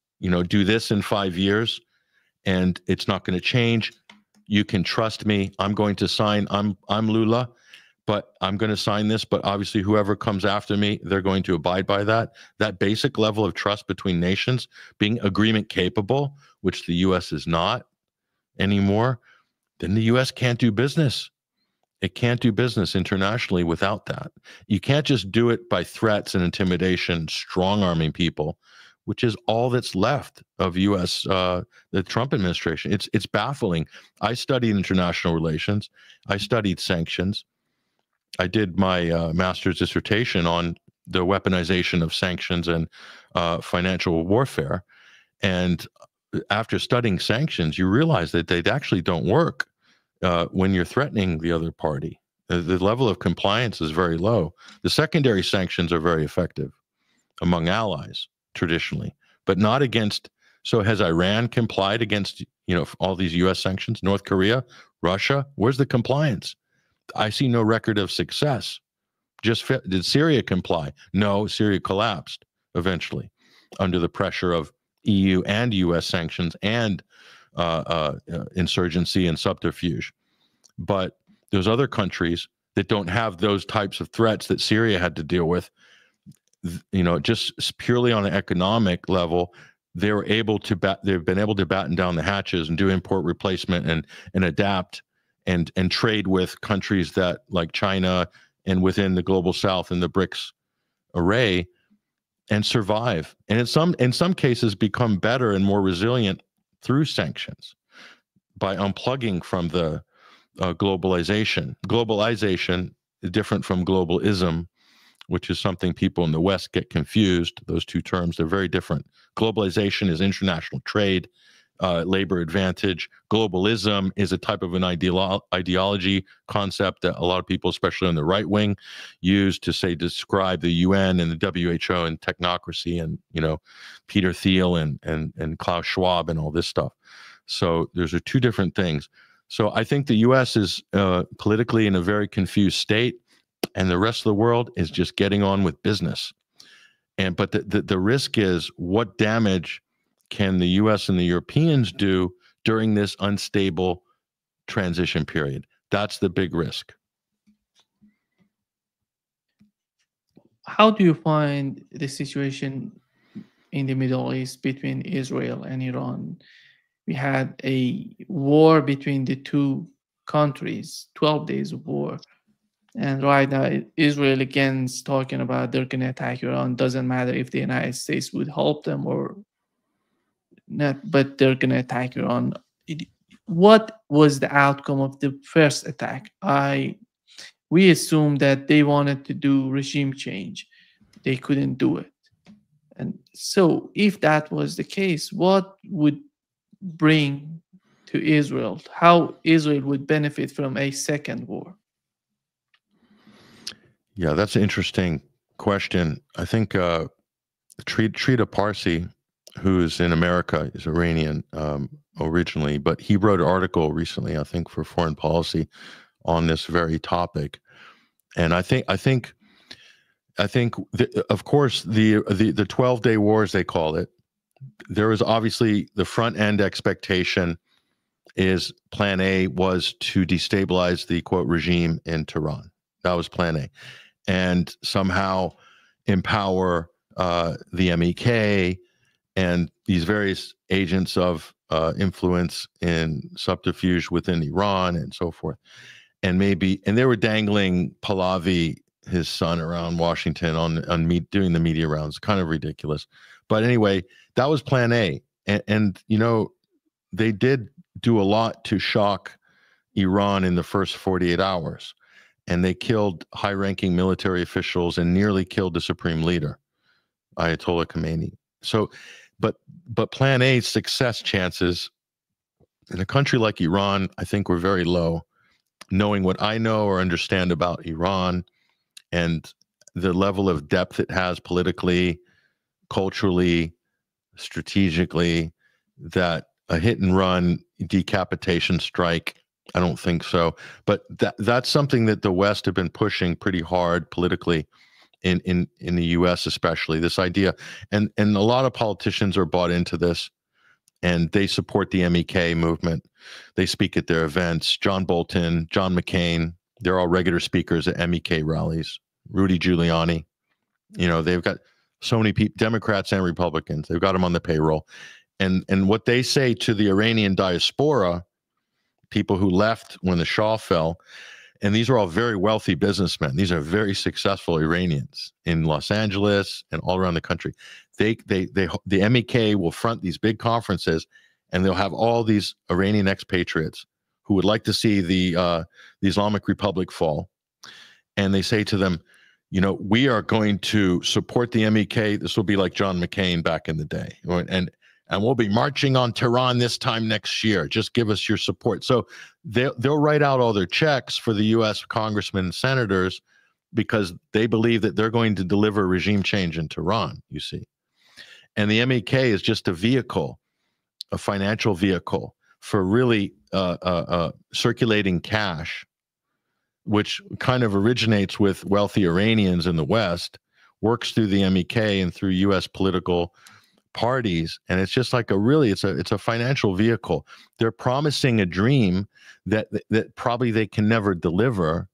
do this in 5 years, and it's not going to change. You can trust me. I'm going to sign. I'm Lula, but I'm going to sign this. But obviously, whoever comes after me, they're going to abide by that. That basic level of trust between nations, being agreement capable, which the U.S. is not anymore, then the U.S. can't do business. It can't do business internationally without that. You can't just do it by threats and intimidation, strong-arming people, which is all that's left of U.S. The Trump administration. It's baffling. I studied international relations. I studied sanctions. I did my master's dissertation on the weaponization of sanctions and financial warfare. And after studying sanctions, you realize that they actually don't work when you're threatening the other party. The level of compliance is very low. The secondary sanctions are very effective among allies traditionally, but not against. So has Iran complied against, all these U.S. sanctions? North Korea, Russia, where's the compliance? I see no record of success. Did Syria comply? No, Syria collapsed eventually under the pressure of EU and U.S. sanctions and insurgency and subterfuge. But there's other countries that don't have those types of threats that Syria had to deal with. Just purely on an economic level, they've been able to batten down the hatches and do import replacement and adapt and trade with countries that like China and within the global South and the BRICS array and survive. And in some cases become better and more resilient through sanctions by unplugging from the globalization. Globalization is different from globalism, which is something people in the West get confused. Those two terms, they're very different. Globalization is international trade, labor advantage. Globalism is a type of an ideology concept that a lot of people, especially on the right wing, use to describe the UN and the WHO and technocracy and, Peter Thiel and Klaus Schwab and all this stuff. So those are two different things. So I think the U.S. is politically in a very confused state, and the rest of the world is just getting on with business. But the risk is, what damage can the U.S. and the Europeans do during this unstable transition period? That's the big risk. How do you find the situation in the Middle East between Israel and Iran? We had a war between the two countries, 12 days of war. And right now, Israel again is talking about they're going to attack Iran. Doesn't matter if the United States would help them or not, but they're going to attack Iran. What was the outcome of the first attack? We assumed that they wanted to do regime change. They couldn't do it. And so if that was the case, what would bring to Israel? How Israel would benefit from a second war? Yeah, that's an interesting question. I think Trita Parsi, who's in America, is Iranian originally, but he wrote an article recently, I think, for Foreign Policy on this very topic. And I think, of course, the 12-day war, as they call it, there was obviously the front end expectation is plan A was to destabilize the quote regime in Tehran. That was plan A. And somehow empower the MEK and these various agents of influence in subterfuge within Iran and so forth. And they were dangling Pahlavi his son around Washington on doing the media rounds. Kind of ridiculous. But anyway, that was plan A. And you know, they did do a lot to shock Iran in the first 48 hours. And they killed high-ranking military officials and nearly killed the supreme leader, Ayatollah Khamenei. So, but plan A's success chances in a country like Iran, I think, were very low. Knowing what I know or understand about Iran and the level of depth it has politically, culturally, strategically, that a hit and run decapitation strike, I don't think so. But that's something that the West have been pushing pretty hard politically in the US especially, this idea. And a lot of politicians are bought into this, and they support the MEK movement. They speak at their events. John Bolton, John McCain, they're all regular speakers at MEK rallies. Rudy Giuliani, you know, they've got so many people, Democrats and Republicans, they've got them on the payroll. And what they say to the Iranian diaspora, people who left when the Shah fell, and these are all very wealthy businessmen. These are very successful Iranians in Los Angeles and all around the country. The MEK will front these big conferences, and they'll have all these Iranian expatriates who would like to see the Islamic Republic fall. And they say to them, you know, we are going to support the MEK. This will be like John McCain back in the day. And we'll be marching on Tehran this time next year. Just give us your support. So they'll write out all their checks for the U.S. congressmen and senators because they believe that they're going to deliver regime change in Tehran, you see. And the MEK is just a vehicle, a financial vehicle for really circulating cash, which kind of originates with wealthy Iranians in the West, works through the MEK and through U.S. political parties, and it's just like it's a financial vehicle. They're promising a dream that probably they can never deliver,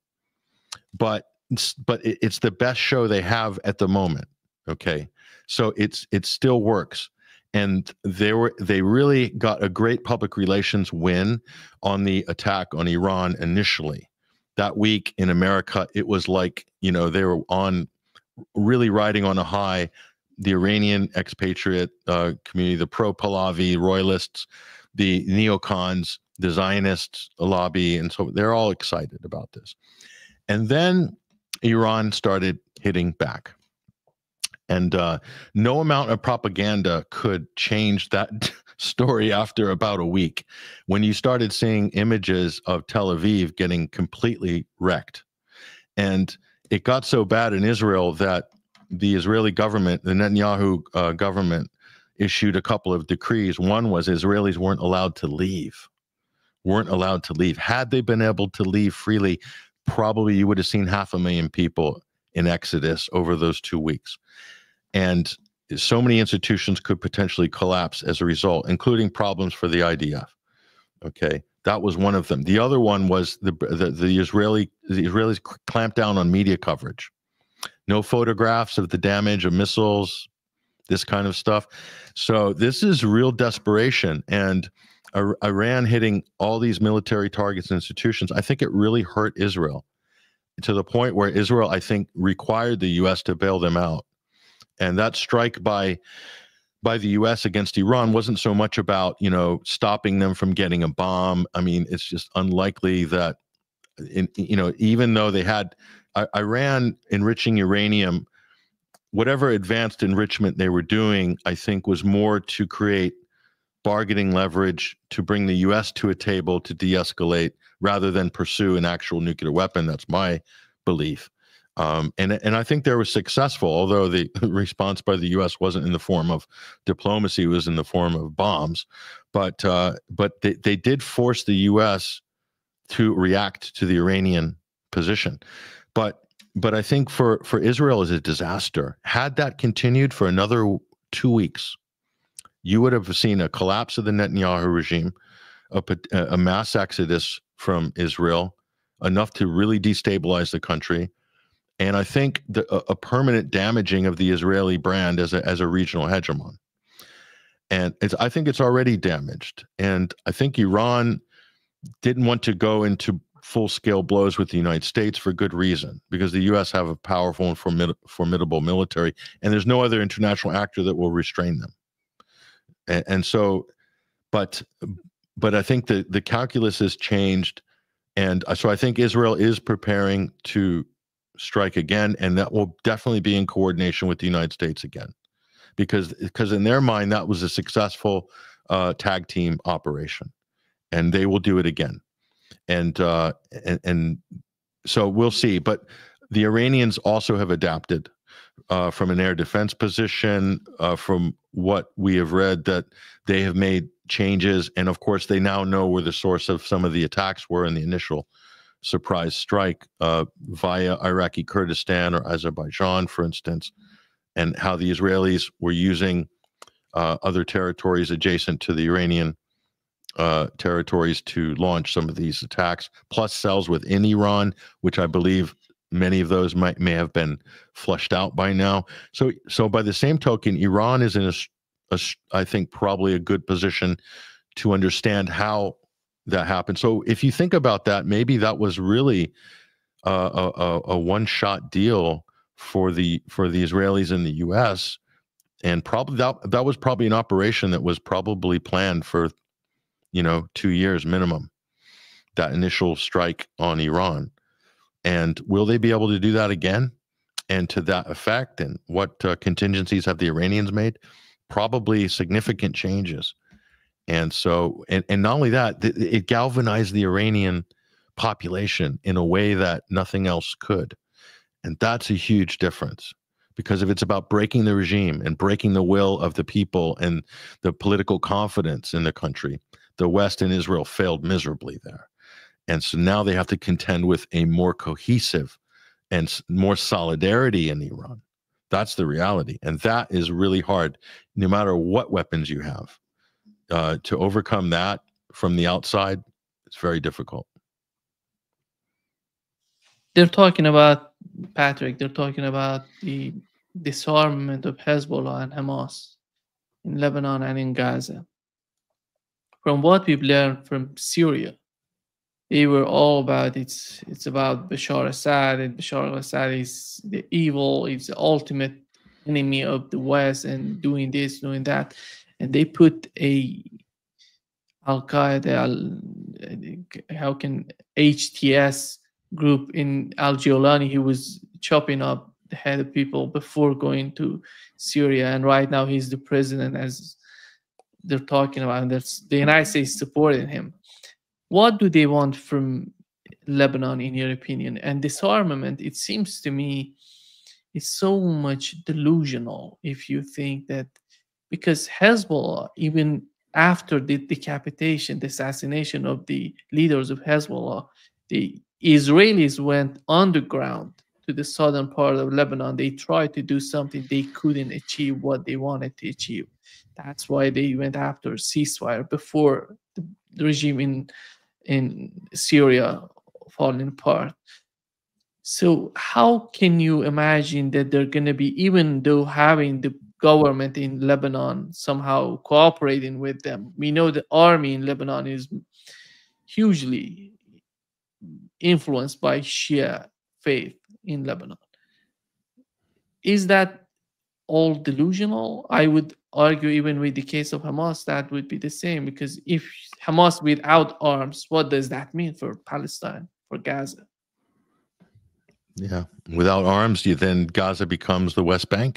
but it's the best show they have at the moment. Okay, so it still works, and they really got a great public relations win on the attack on Iran initially. That week in America, it was like, you know, they were really riding on a high. The Iranian expatriate community, the pro-Pahlavi royalists, the neocons, the Zionists lobby, and so they're all excited about this. And then Iran started hitting back. And no amount of propaganda could change that story after about a week, when you started seeing images of Tel Aviv getting completely wrecked. And it got so bad in Israel that the Israeli government, the Netanyahu government, issued a couple of decrees. One was Israelis weren't allowed to leave. Had they been able to leave freely, probably you would have seen 500,000 people in Exodus over those 2 weeks. And so many institutions could potentially collapse as a result, including problems for the IDF. Okay, that was one of them. The other one was the Israelis clamped down on media coverage. No photographs of the damage of missiles, this kind of stuff. So this is real desperation. And Iran hitting all these military targets and institutions, I think it really hurt Israel to the point where Israel, I think, required the U.S. to bail them out. And that strike by the U.S. against Iran wasn't so much about, you know, stopping them from getting a bomb. I mean, it's just unlikely that, you know, even though they had Iran enriching uranium, whatever advanced enrichment they were doing, I think was more to create bargaining leverage to bring the U.S. to a table to de-escalate rather than pursue an actual nuclear weapon. That's my belief. And I think they were successful, although the response by the U.S. wasn't in the form of diplomacy, it was in the form of bombs. But they did force the U.S. to react to the Iranian position. But I think for Israel is a disaster. Had that continued for another 2 weeks, you would have seen a collapse of the Netanyahu regime, a mass exodus from Israel, enough to really destabilize the country, and I think a permanent damaging of the Israeli brand as a regional hegemon. And I think it's already damaged. And I think Iran didn't want to go into full-scale blows with the United States for good reason, because the U.S. have a powerful and formidable military, and there's no other international actor that will restrain them. And so, but I think the calculus has changed, and so I think Israel is preparing to strike again, and that will definitely be in coordination with the United States again, because in their mind that was a successful tag team operation, and they will do it again. And so we'll see. But the Iranians also have adapted from an air defense position. From what we have read, that they have made changes, and of course they now know where the source of some of the attacks were in the initial surprise strike via Iraqi Kurdistan or Azerbaijan, for instance, and how the Israelis were using other territories adjacent to the Iranian territories to launch some of these attacks, plus cells within Iran, which I believe many of those may have been flushed out by now. So by the same token, Iran is in I think probably a good position to understand how that happened. So if you think about that, maybe that was really a one-shot deal for the Israelis and the U.S. And probably that was probably an operation that was probably planned for 2 years minimum, that initial strike on Iran. And will they be able to do that again? And to that effect, and what contingencies have the Iranians made? Probably significant changes. And so, and not only that, it galvanized the Iranian population in a way that nothing else could. And that's a huge difference, because if it's about breaking the regime and breaking the will of the people and the political confidence in the country, the West and Israel failed miserably there. And so now they have to contend with a more cohesive and more solidarity in Iran. That's the reality. And that is really hard, no matter what weapons you have. To overcome that from the outside, it's very difficult. They're talking about, Patrick, they're talking about the disarmament of Hezbollah and Hamas in Lebanon and in Gaza. From what we've learned from Syria, they were all about it's about Bashar Assad, and Bashar Assad is the evil, he's the ultimate enemy of the West, and doing this, doing that. And they put a Al-Qaeda, how can HTS group in Al-Jolani, he was chopping up the head of people before going to Syria, and right now he's the president, as they're talking about, and that's the United States supporting him. What do they want from Lebanon, in your opinion? And disarmament, it seems to me, is so much delusional if you think that, because Hezbollah, even after the decapitation, the assassination of the leaders of Hezbollah, the Israelis went underground to the southern part of Lebanon. They tried to do something, they couldn't achieve what they wanted to achieve. That's why they went after ceasefire before the regime in Syria falling apart. So how can you imagine that they're going to be, even though having the government in Lebanon somehow cooperating with them? We know the army in Lebanon is hugely influenced by Shia faith in Lebanon. Is that all delusional? I would argue, even with the case of Hamas, that would be the same, because if Hamas without arms, what does that mean for Palestine, for Gaza? Yeah, without arms, then Gaza becomes the West Bank.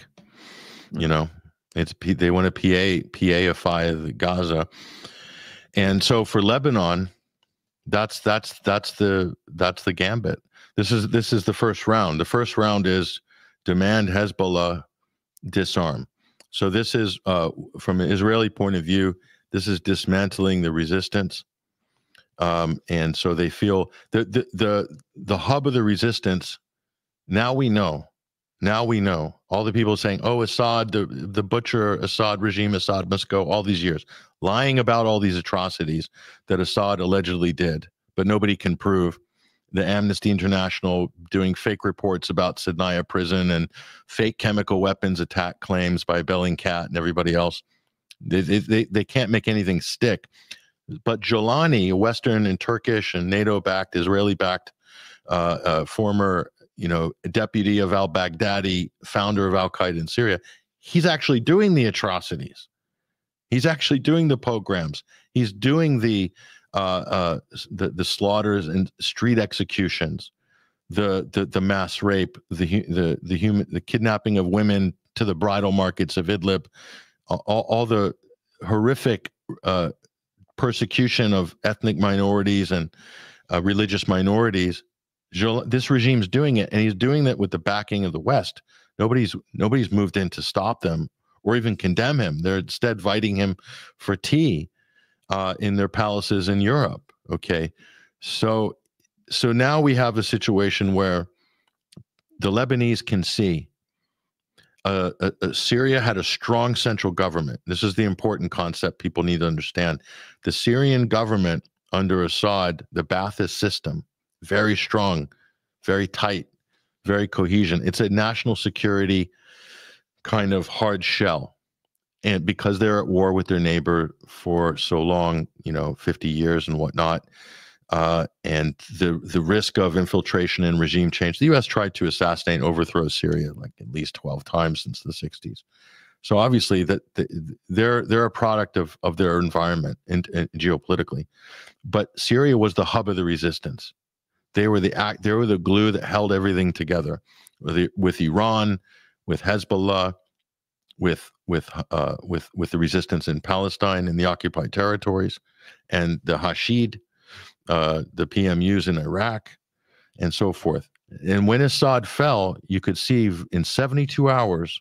They want to PAify Gaza, and so for Lebanon, that's the gambit. This is the first round. The first round is demand Hezbollah disarm. So this is from an Israeli point of view, this is dismantling the resistance, and so they feel the hub of the resistance. Now we know. All the people saying, "Oh, Assad, the butcher Assad regime, Assad must go," all these years, lying about all these atrocities that Assad allegedly did, but nobody can prove. The Amnesty International doing fake reports about Sidnaya prison and fake chemical weapons attack claims by Bellingcat and everybody else. They can't make anything stick. But Jolani, a Western and Turkish and NATO-backed, Israeli-backed former, deputy of al-Baghdadi, founder of al-Qaeda in Syria, he's actually doing the atrocities. He's actually doing the pogroms. He's doing the slaughters and street executions, the mass rape, the kidnapping of women to the bridal markets of Idlib, all the horrific persecution of ethnic minorities and religious minorities. This regime's doing it, and he's doing that with the backing of the West. Nobody's moved in to stop them or even condemn him. They're instead inviting him for tea in their palaces in Europe. Okay, so now we have a situation where the Lebanese can see Syria had a strong central government. This is the important concept people need to understand. The Syrian government under Assad, the Ba'athist system, very strong, very tight, very cohesion. It's a national security kind of hard shell. And because they're at war with their neighbor for so long, 50 years and whatnot, and the risk of infiltration and regime change. The U.S. tried to assassinate and overthrow Syria like at least 12 times since the 60s. So obviously they're a product of their environment and geopolitically. But Syria was the hub of the resistance. They were the glue that held everything together with Iran, with Hezbollah, with the resistance in Palestine and the occupied territories, and the Hashid, the PMUs in Iraq, and so forth. And when Assad fell, you could see in 72 hours,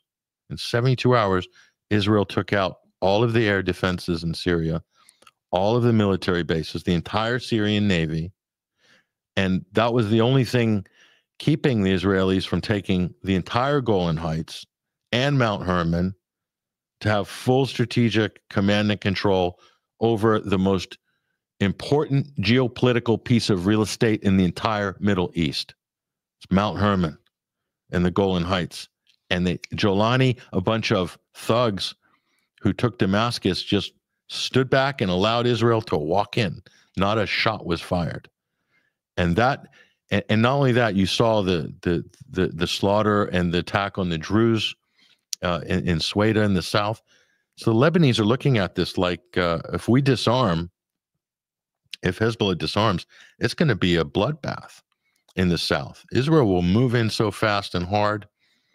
Israel took out all of the air defenses in Syria, all of the military bases, the entire Syrian Navy. And that was the only thing keeping the Israelis from taking the entire Golan Heights and Mount Hermon to have full strategic command and control over the most important geopolitical piece of real estate in the entire Middle East. It's Mount Hermon and the Golan Heights. And Jolani, a bunch of thugs who took Damascus, just stood back and allowed Israel to walk in. Not a shot was fired. And not only that, you saw the slaughter and the attack on the Druze in Sweda in the south. So the Lebanese are looking at this like, if we disarm, if Hezbollah disarms, it's going to be a bloodbath in the south. Israel will move in so fast and hard.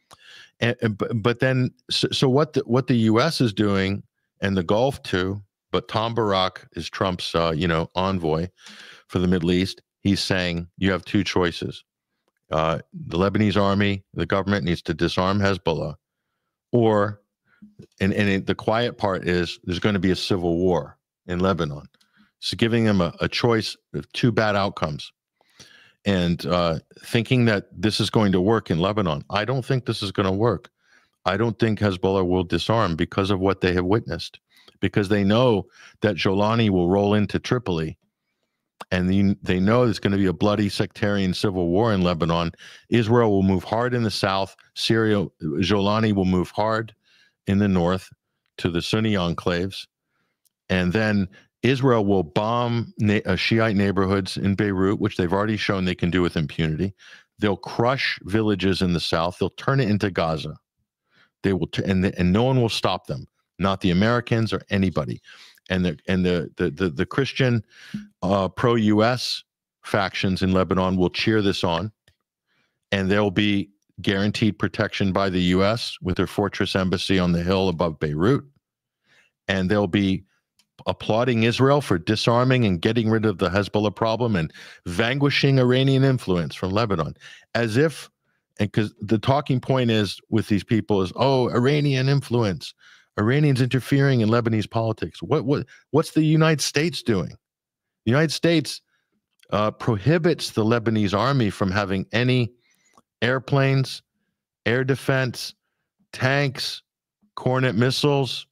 But then, so what the U.S. is doing, and the Gulf too, but Tom Barak is Trump's, envoy for the Middle East. He's saying you have two choices. The Lebanese army, the government needs to disarm Hezbollah, or, the quiet part is there's going to be a civil war in Lebanon. So giving them a choice of two bad outcomes, and thinking that this is going to work in Lebanon. I don't think this is going to work. I don't think Hezbollah will disarm because of what they have witnessed, because they know that Jolani will roll into Tripoli, and they know there's going to be a bloody sectarian civil war in Lebanon. Israel will move hard in the south. Jolani will move hard in the north to the Sunni enclaves, and then Israel will bomb Shiite neighborhoods in Beirut, which they've already shown they can do with impunity. They'll crush villages in the south. They'll turn it into Gaza. They will, and no one will stop them, not the Americans or anybody. And the Christian pro-U.S. factions in Lebanon will cheer this on, and there will be guaranteed protection by the U.S. with their fortress embassy on the hill above Beirut, and they'll be applauding Israel for disarming and getting rid of the Hezbollah problem and vanquishing Iranian influence from Lebanon, as if, and because the talking point is with these people is, oh, Iranian influence, Iranians interfering in Lebanese politics. What's the United States doing? The United States prohibits the Lebanese army from having any airplanes, air defense, tanks, Cornet missiles,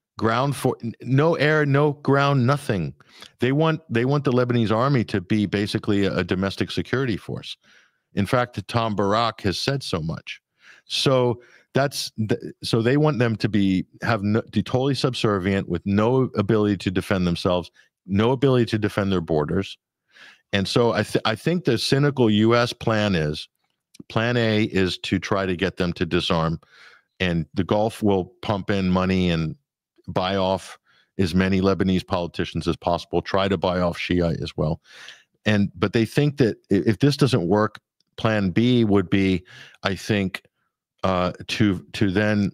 no air, no ground, nothing. They want the Lebanese army to be basically a domestic security force. In fact, Tom Barak has said so much. So so they want them to be totally subservient with no ability to defend themselves, no ability to defend their borders. And so I think the cynical U.S. plan A is to try to get them to disarm, and the Gulf will pump in money and buy off as many Lebanese politicians as possible, try to buy off Shia as well. But they think that if this doesn't work, plan B would be, I think, to then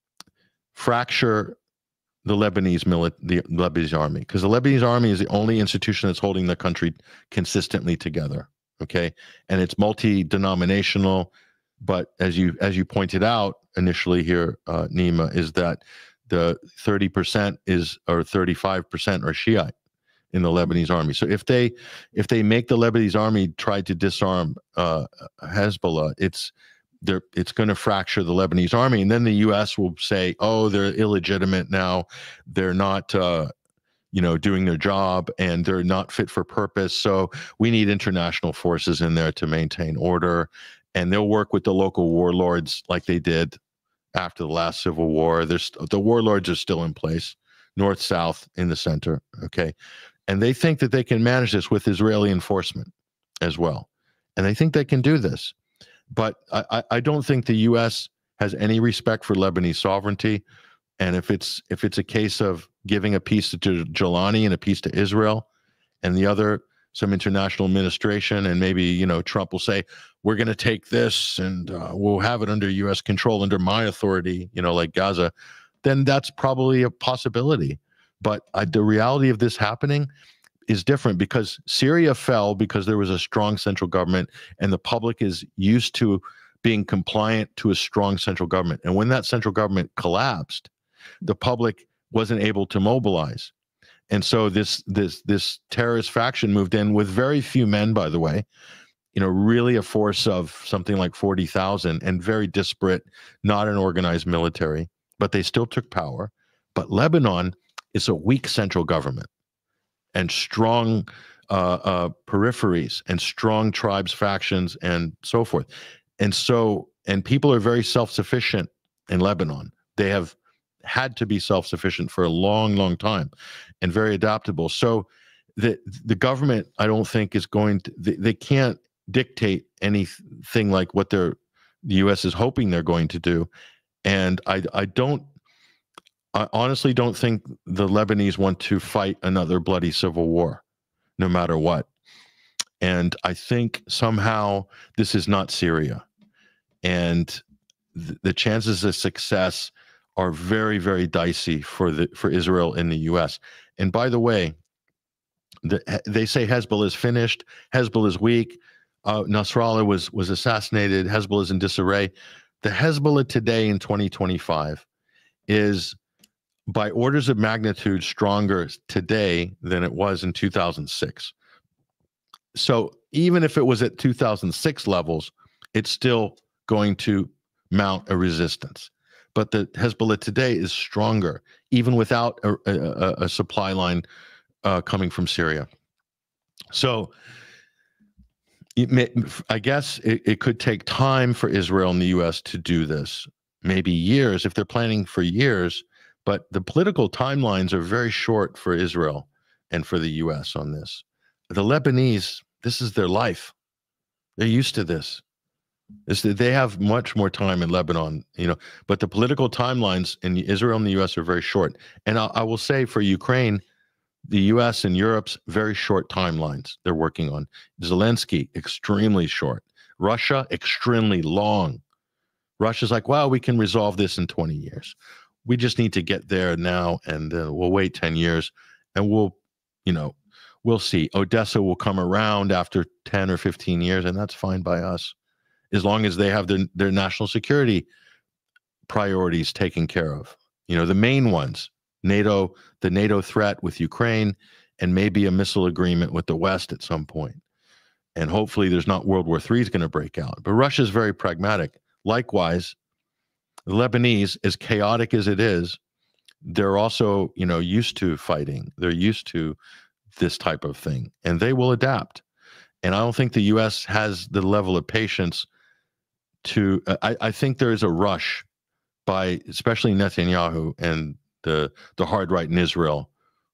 fracture the Lebanese army, because the Lebanese army is the only institution that's holding the country consistently together. Okay, and it's multi-denominational, but as you pointed out initially here, Nima, is that the 30% or 35% are Shiite in the Lebanese army. So if they make the Lebanese army try to disarm Hezbollah, it's going to fracture the Lebanese army, and then the U.S. will say, "Oh, they're illegitimate now. They're not, doing their job, and they're not fit for purpose. So we need international forces in there to maintain order." And they'll work with the local warlords like they did after the last civil war. The warlords are still in place, north, south, in the center. Okay, and they think that they can manage this with Israeli enforcement as well, and they think they can do this. But I don't think the U.S. has any respect for Lebanese sovereignty, and if it's a case of giving a piece to Jilani and a piece to Israel, and the other some international administration, and maybe Trump will say, "We're going to take this and we'll have it under U.S. control, under my authority," like Gaza, then that's probably a possibility. But the reality of this happening is different, because Syria fell because there was a strong central government, and the public is used to being compliant to a strong central government. And when that central government collapsed, the public wasn't able to mobilize. And so this terrorist faction moved in with very few men, by the way, really a force of something like 40,000, and very disparate, not an organized military, but they still took power. But Lebanon is a weak central government, and strong peripheries, and strong tribes, factions, and so forth. And people are very self-sufficient in Lebanon. They have had to be self-sufficient for a long, long time, and very adaptable. So the government, I don't think, is going to, they can't dictate anything like what the U.S. is hoping they're going to do. And I honestly don't think the Lebanese want to fight another bloody civil war, no matter what. And I think somehow this is not Syria. And the chances of success are very, very dicey for Israel and the U.S. And by the way, they say Hezbollah is finished. Hezbollah is weak. Nasrallah was assassinated. Hezbollah is in disarray. The Hezbollah today in 2025 is by orders of magnitude stronger today than it was in 2006. So even if it was at 2006 levels, it's still going to mount a resistance. But the Hezbollah today is stronger, even without a supply line coming from Syria. So I guess it could take time for Israel and the U.S. to do this, maybe years, if they're planning for years. But the political timelines are very short for Israel and for the U.S. on this. The Lebanese, this is their life. They're used to this. They have much more time in Lebanon, but the political timelines in Israel and the U.S. are very short. And I will say for Ukraine, the U.S. and Europe's very short timelines they're working on. Zelensky, extremely short. Russia, extremely long. Russia's like, well, we can resolve this in 20 years. We just need to get there now, and we'll wait 10 years, and we'll see. Odessa will come around after 10 or 15 years, and that's fine by us, as long as they have their national security priorities taken care of. The main ones, the NATO threat with Ukraine, and maybe a missile agreement with the West at some point. And hopefully there's not World War III is going to break out. But Russia's very pragmatic. Likewise, the Lebanese, as chaotic as it is, they're also, used to fighting. They're used to this type of thing, and they will adapt. And I don't think the U.S. has the level of patience to, I think there is a rush by especially Netanyahu and the hard right in Israel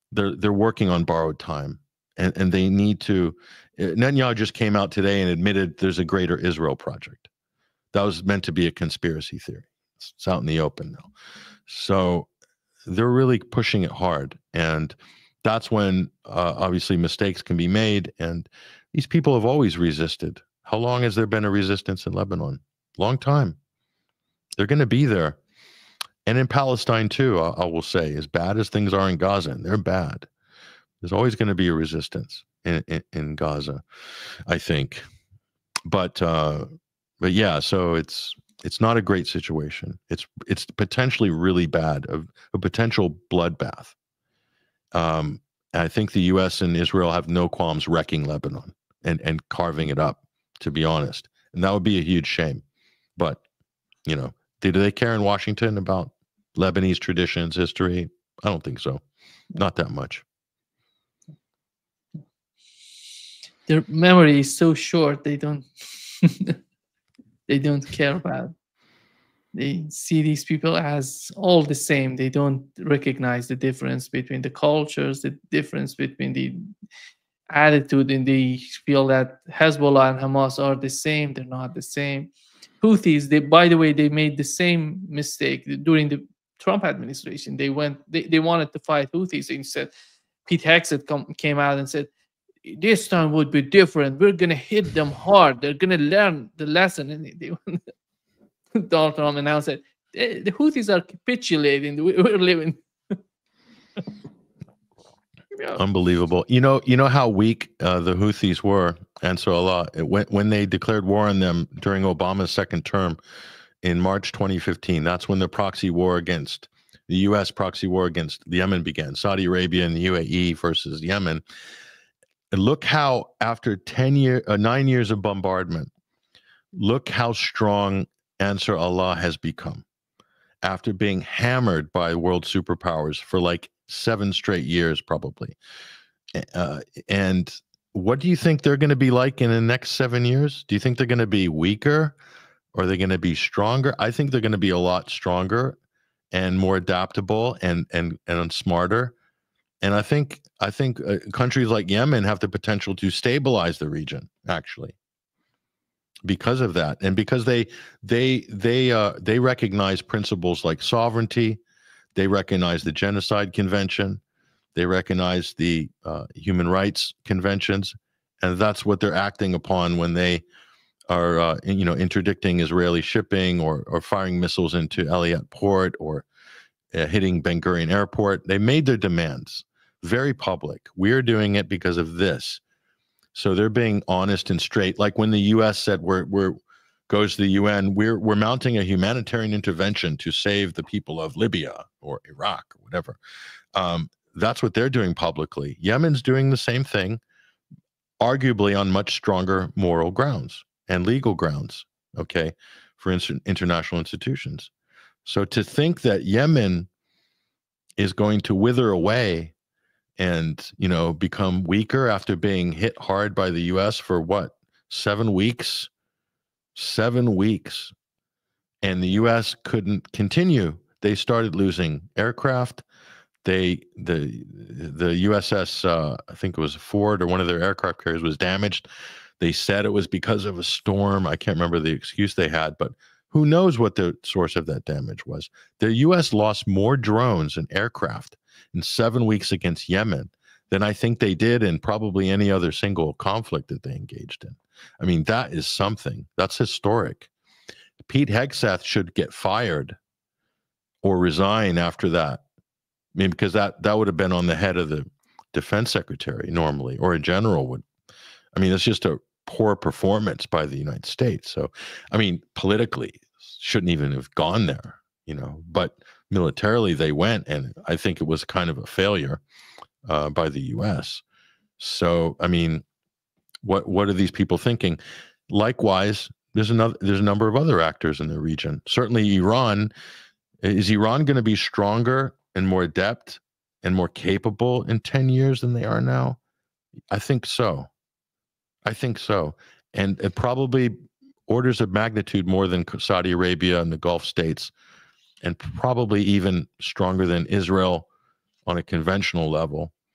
they're working on borrowed time, and they need to. Netanyahu just came out today and admitted there's a greater Israel project. That was meant to be a conspiracy theory. It's out in the open now. So they're really pushing it hard, and that's when obviously mistakes can be made. And these people have always resisted. How long has there been a resistance in Lebanon? Long time. They're going to be there. And in Palestine too, I will say, as bad as things are in Gaza, and they're bad, there's always going to be a resistance in Gaza, I think. But yeah, so it's not a great situation. It's potentially really bad, a potential bloodbath. I think the U.S. and Israel have no qualms wrecking Lebanon and carving it up, to be honest. And that would be a huge shame. But, you know, do they care in Washington about Lebanese traditions, history? I don't think so. Not that much. Their memory is so short, they don't they don't care about. They see these people as all the same. They don't recognize the difference between the cultures, the difference between the attitude, and they feel that Hezbollah and Hamas are the same. They're not the same. Houthis, by the way, they made the same mistake during the Trump administration. They wanted to fight Houthis. Instead, Pete Hegseth came out and said, this time would be different. We're going to hit them hard. They're going to learn the lesson. And Donald Trump announced that the Houthis are capitulating. We're living. Unbelievable. You know how weak the Houthis were, Ansar Allah, when they declared war on them during Obama's second term in March 2015. That's when the proxy war against the U.S. proxy war against Yemen began. Saudi Arabia and the UAE versus Yemen. And look how after 9 years of bombardment, look how strong Ansar Allah has become after being hammered by world superpowers for like 7 straight years, probably. And what do you think they're going to be like in the next 7 years? Do you think they're going to be weaker, or are they going to be stronger? I think they're going to be a lot stronger and more adaptable and smarter. And I think countries like Yemen have the potential to stabilize the region, actually, because of that, and because they recognize principles like sovereignty, they recognize the Genocide Convention, they recognize the human rights conventions, and that's what they're acting upon when they are interdicting Israeli shipping or firing missiles into Eilat port or hitting Ben Gurion airport. They made their demands very public. We're doing it because of this. So they're being honest and straight. Like when the U.S. said goes to the UN, we're mounting a humanitarian intervention to save the people of Libya or Iraq or whatever. That's what they're doing publicly. Yemen's doing the same thing, arguably on much stronger moral grounds and legal grounds, okay, for international institutions. So to think that Yemen is going to wither away and, become weaker after being hit hard by the U.S. for what, 7 weeks? 7 weeks. And the U.S. couldn't continue. They started losing aircraft. The USS, I think it was Ford, or one of their aircraft carriers, was damaged. They said it was because of a storm. I can't remember the excuse they had, but who knows what the source of that damage was. The U.S. lost more drones and aircraft in 7 weeks against Yemen than I think they did in probably any other single conflict that they engaged in. I mean, that is something. That's historic. Pete Hegseth should get fired or resign after that. I mean, because that would have been on the head of the defense secretary normally, or a general would. I mean, it's just a poor performance by the United States. So, I mean, politically, shouldn't even have gone there, but militarily they went, and I think it was kind of a failure by the U.S. So, I mean, what are these people thinking? Likewise, there's a number of other actors in the region. Certainly, Iran. Is Iran going to be stronger and more adept and more capable in 10 years than they are now? I think so. And it probably orders of magnitude more than Saudi Arabia and the Gulf states, and probably even stronger than Israel on a conventional level.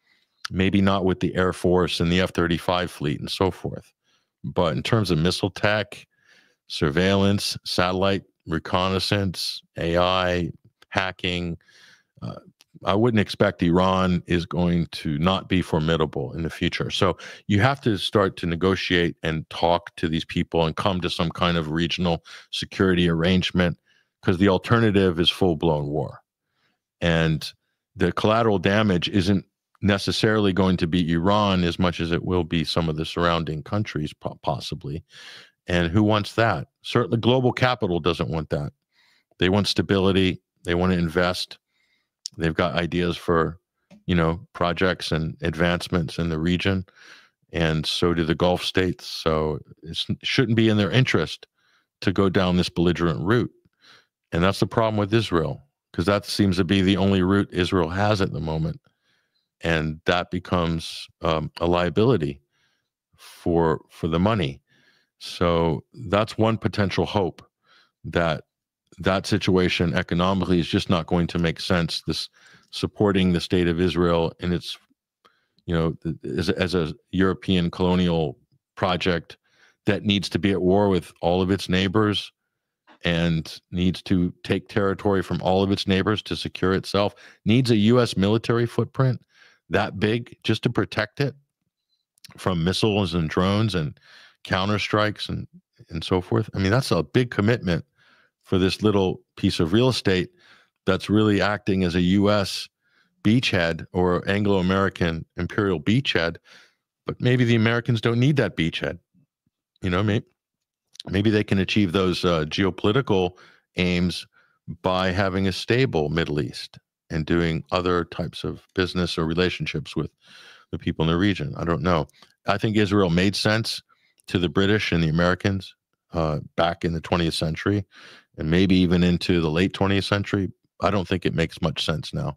maybe not with the Air Force and the F-35 fleet and so forth. But in terms of missile tech, surveillance, satellite reconnaissance, AI, hacking, I wouldn't expect Iran is going to not be formidable in the future. So you have to start to negotiate and talk to these people and come to some kind of regional security arrangement, because the alternative is full-blown war. And the collateral damage isn't necessarily going to be Iran as much as it will be some of the surrounding countries, possibly. And who wants that? Certainly global capital doesn't want that. They want stability. They want to invest. They've got ideas for, projects and advancements in the region, and so do the Gulf states. So it shouldn't be in their interest to go down this belligerent route. And that's the problem with Israel, because that seems to be the only route Israel has at the moment. And that becomes a liability for the money. So that's one potential hope, that situation economically is just not going to make sense. This supporting the state of Israel in its, as a European colonial project that needs to be at war with all of its neighbors and needs to take territory from all of its neighbors to secure itself, needs a U.S. military footprint that big just to protect it from missiles and drones and counterstrikes and so forth. I mean, that's a big commitment for this little piece of real estate that's really acting as a U.S. beachhead or Anglo-American imperial beachhead. But maybe the Americans don't need that beachhead. Maybe they can achieve those geopolitical aims by having a stable Middle East and doing other types of business or relationships with the people in the region. I don't know. I think Israel made sense to the British and the Americans back in the 20th century, and maybe even into the late 20th century. I don't think it makes much sense now.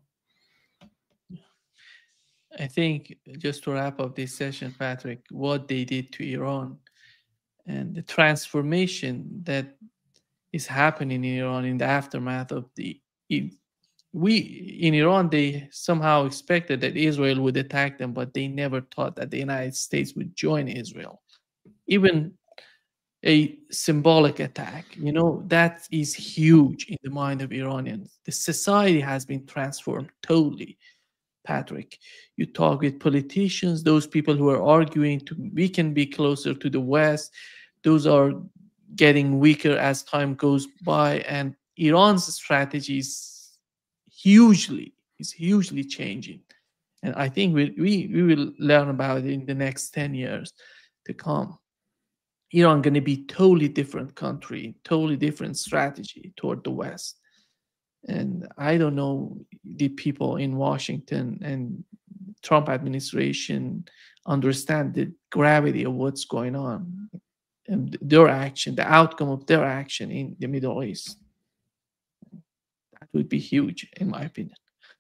I think, just to wrap up this session, Patrick, what they did to Iran and the transformation that is happening in Iran in the aftermath of in Iran, they somehow expected that Israel would attack them, but they never thought that the United States would join Israel. Even a symbolic attack, that is huge in the mind of Iranians. The society has been transformed totally, Patrick. You talk with politicians, those people who are arguing we can be closer to the West, those are getting weaker as time goes by, and Iran's strategy is hugely changing. And I think we will learn about it in the next 10 years to come. Iran going to be totally different country, totally different strategy toward the West. And I don't know, the people in Washington and Trump administration understand the gravity of what's going on and their action, the outcome of their action in the Middle East. That would be huge, in my opinion.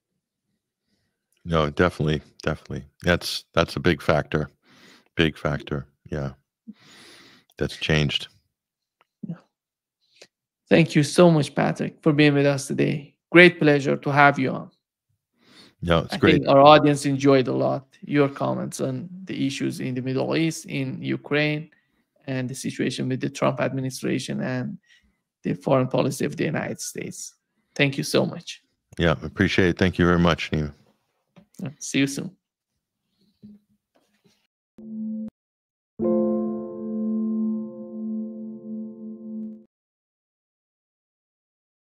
No, definitely. That's a big factor. Yeah. That's changed. Yeah. Thank you so much, Patrick, for being with us today. Great pleasure to have you on. No, it's great. I think our audience enjoyed a lot your comments on the issues in the Middle East, in Ukraine, and the situation with the Trump administration and the foreign policy of the United States. Thank you so much. Yeah, appreciate it. Thank you very much, Nima. See you soon.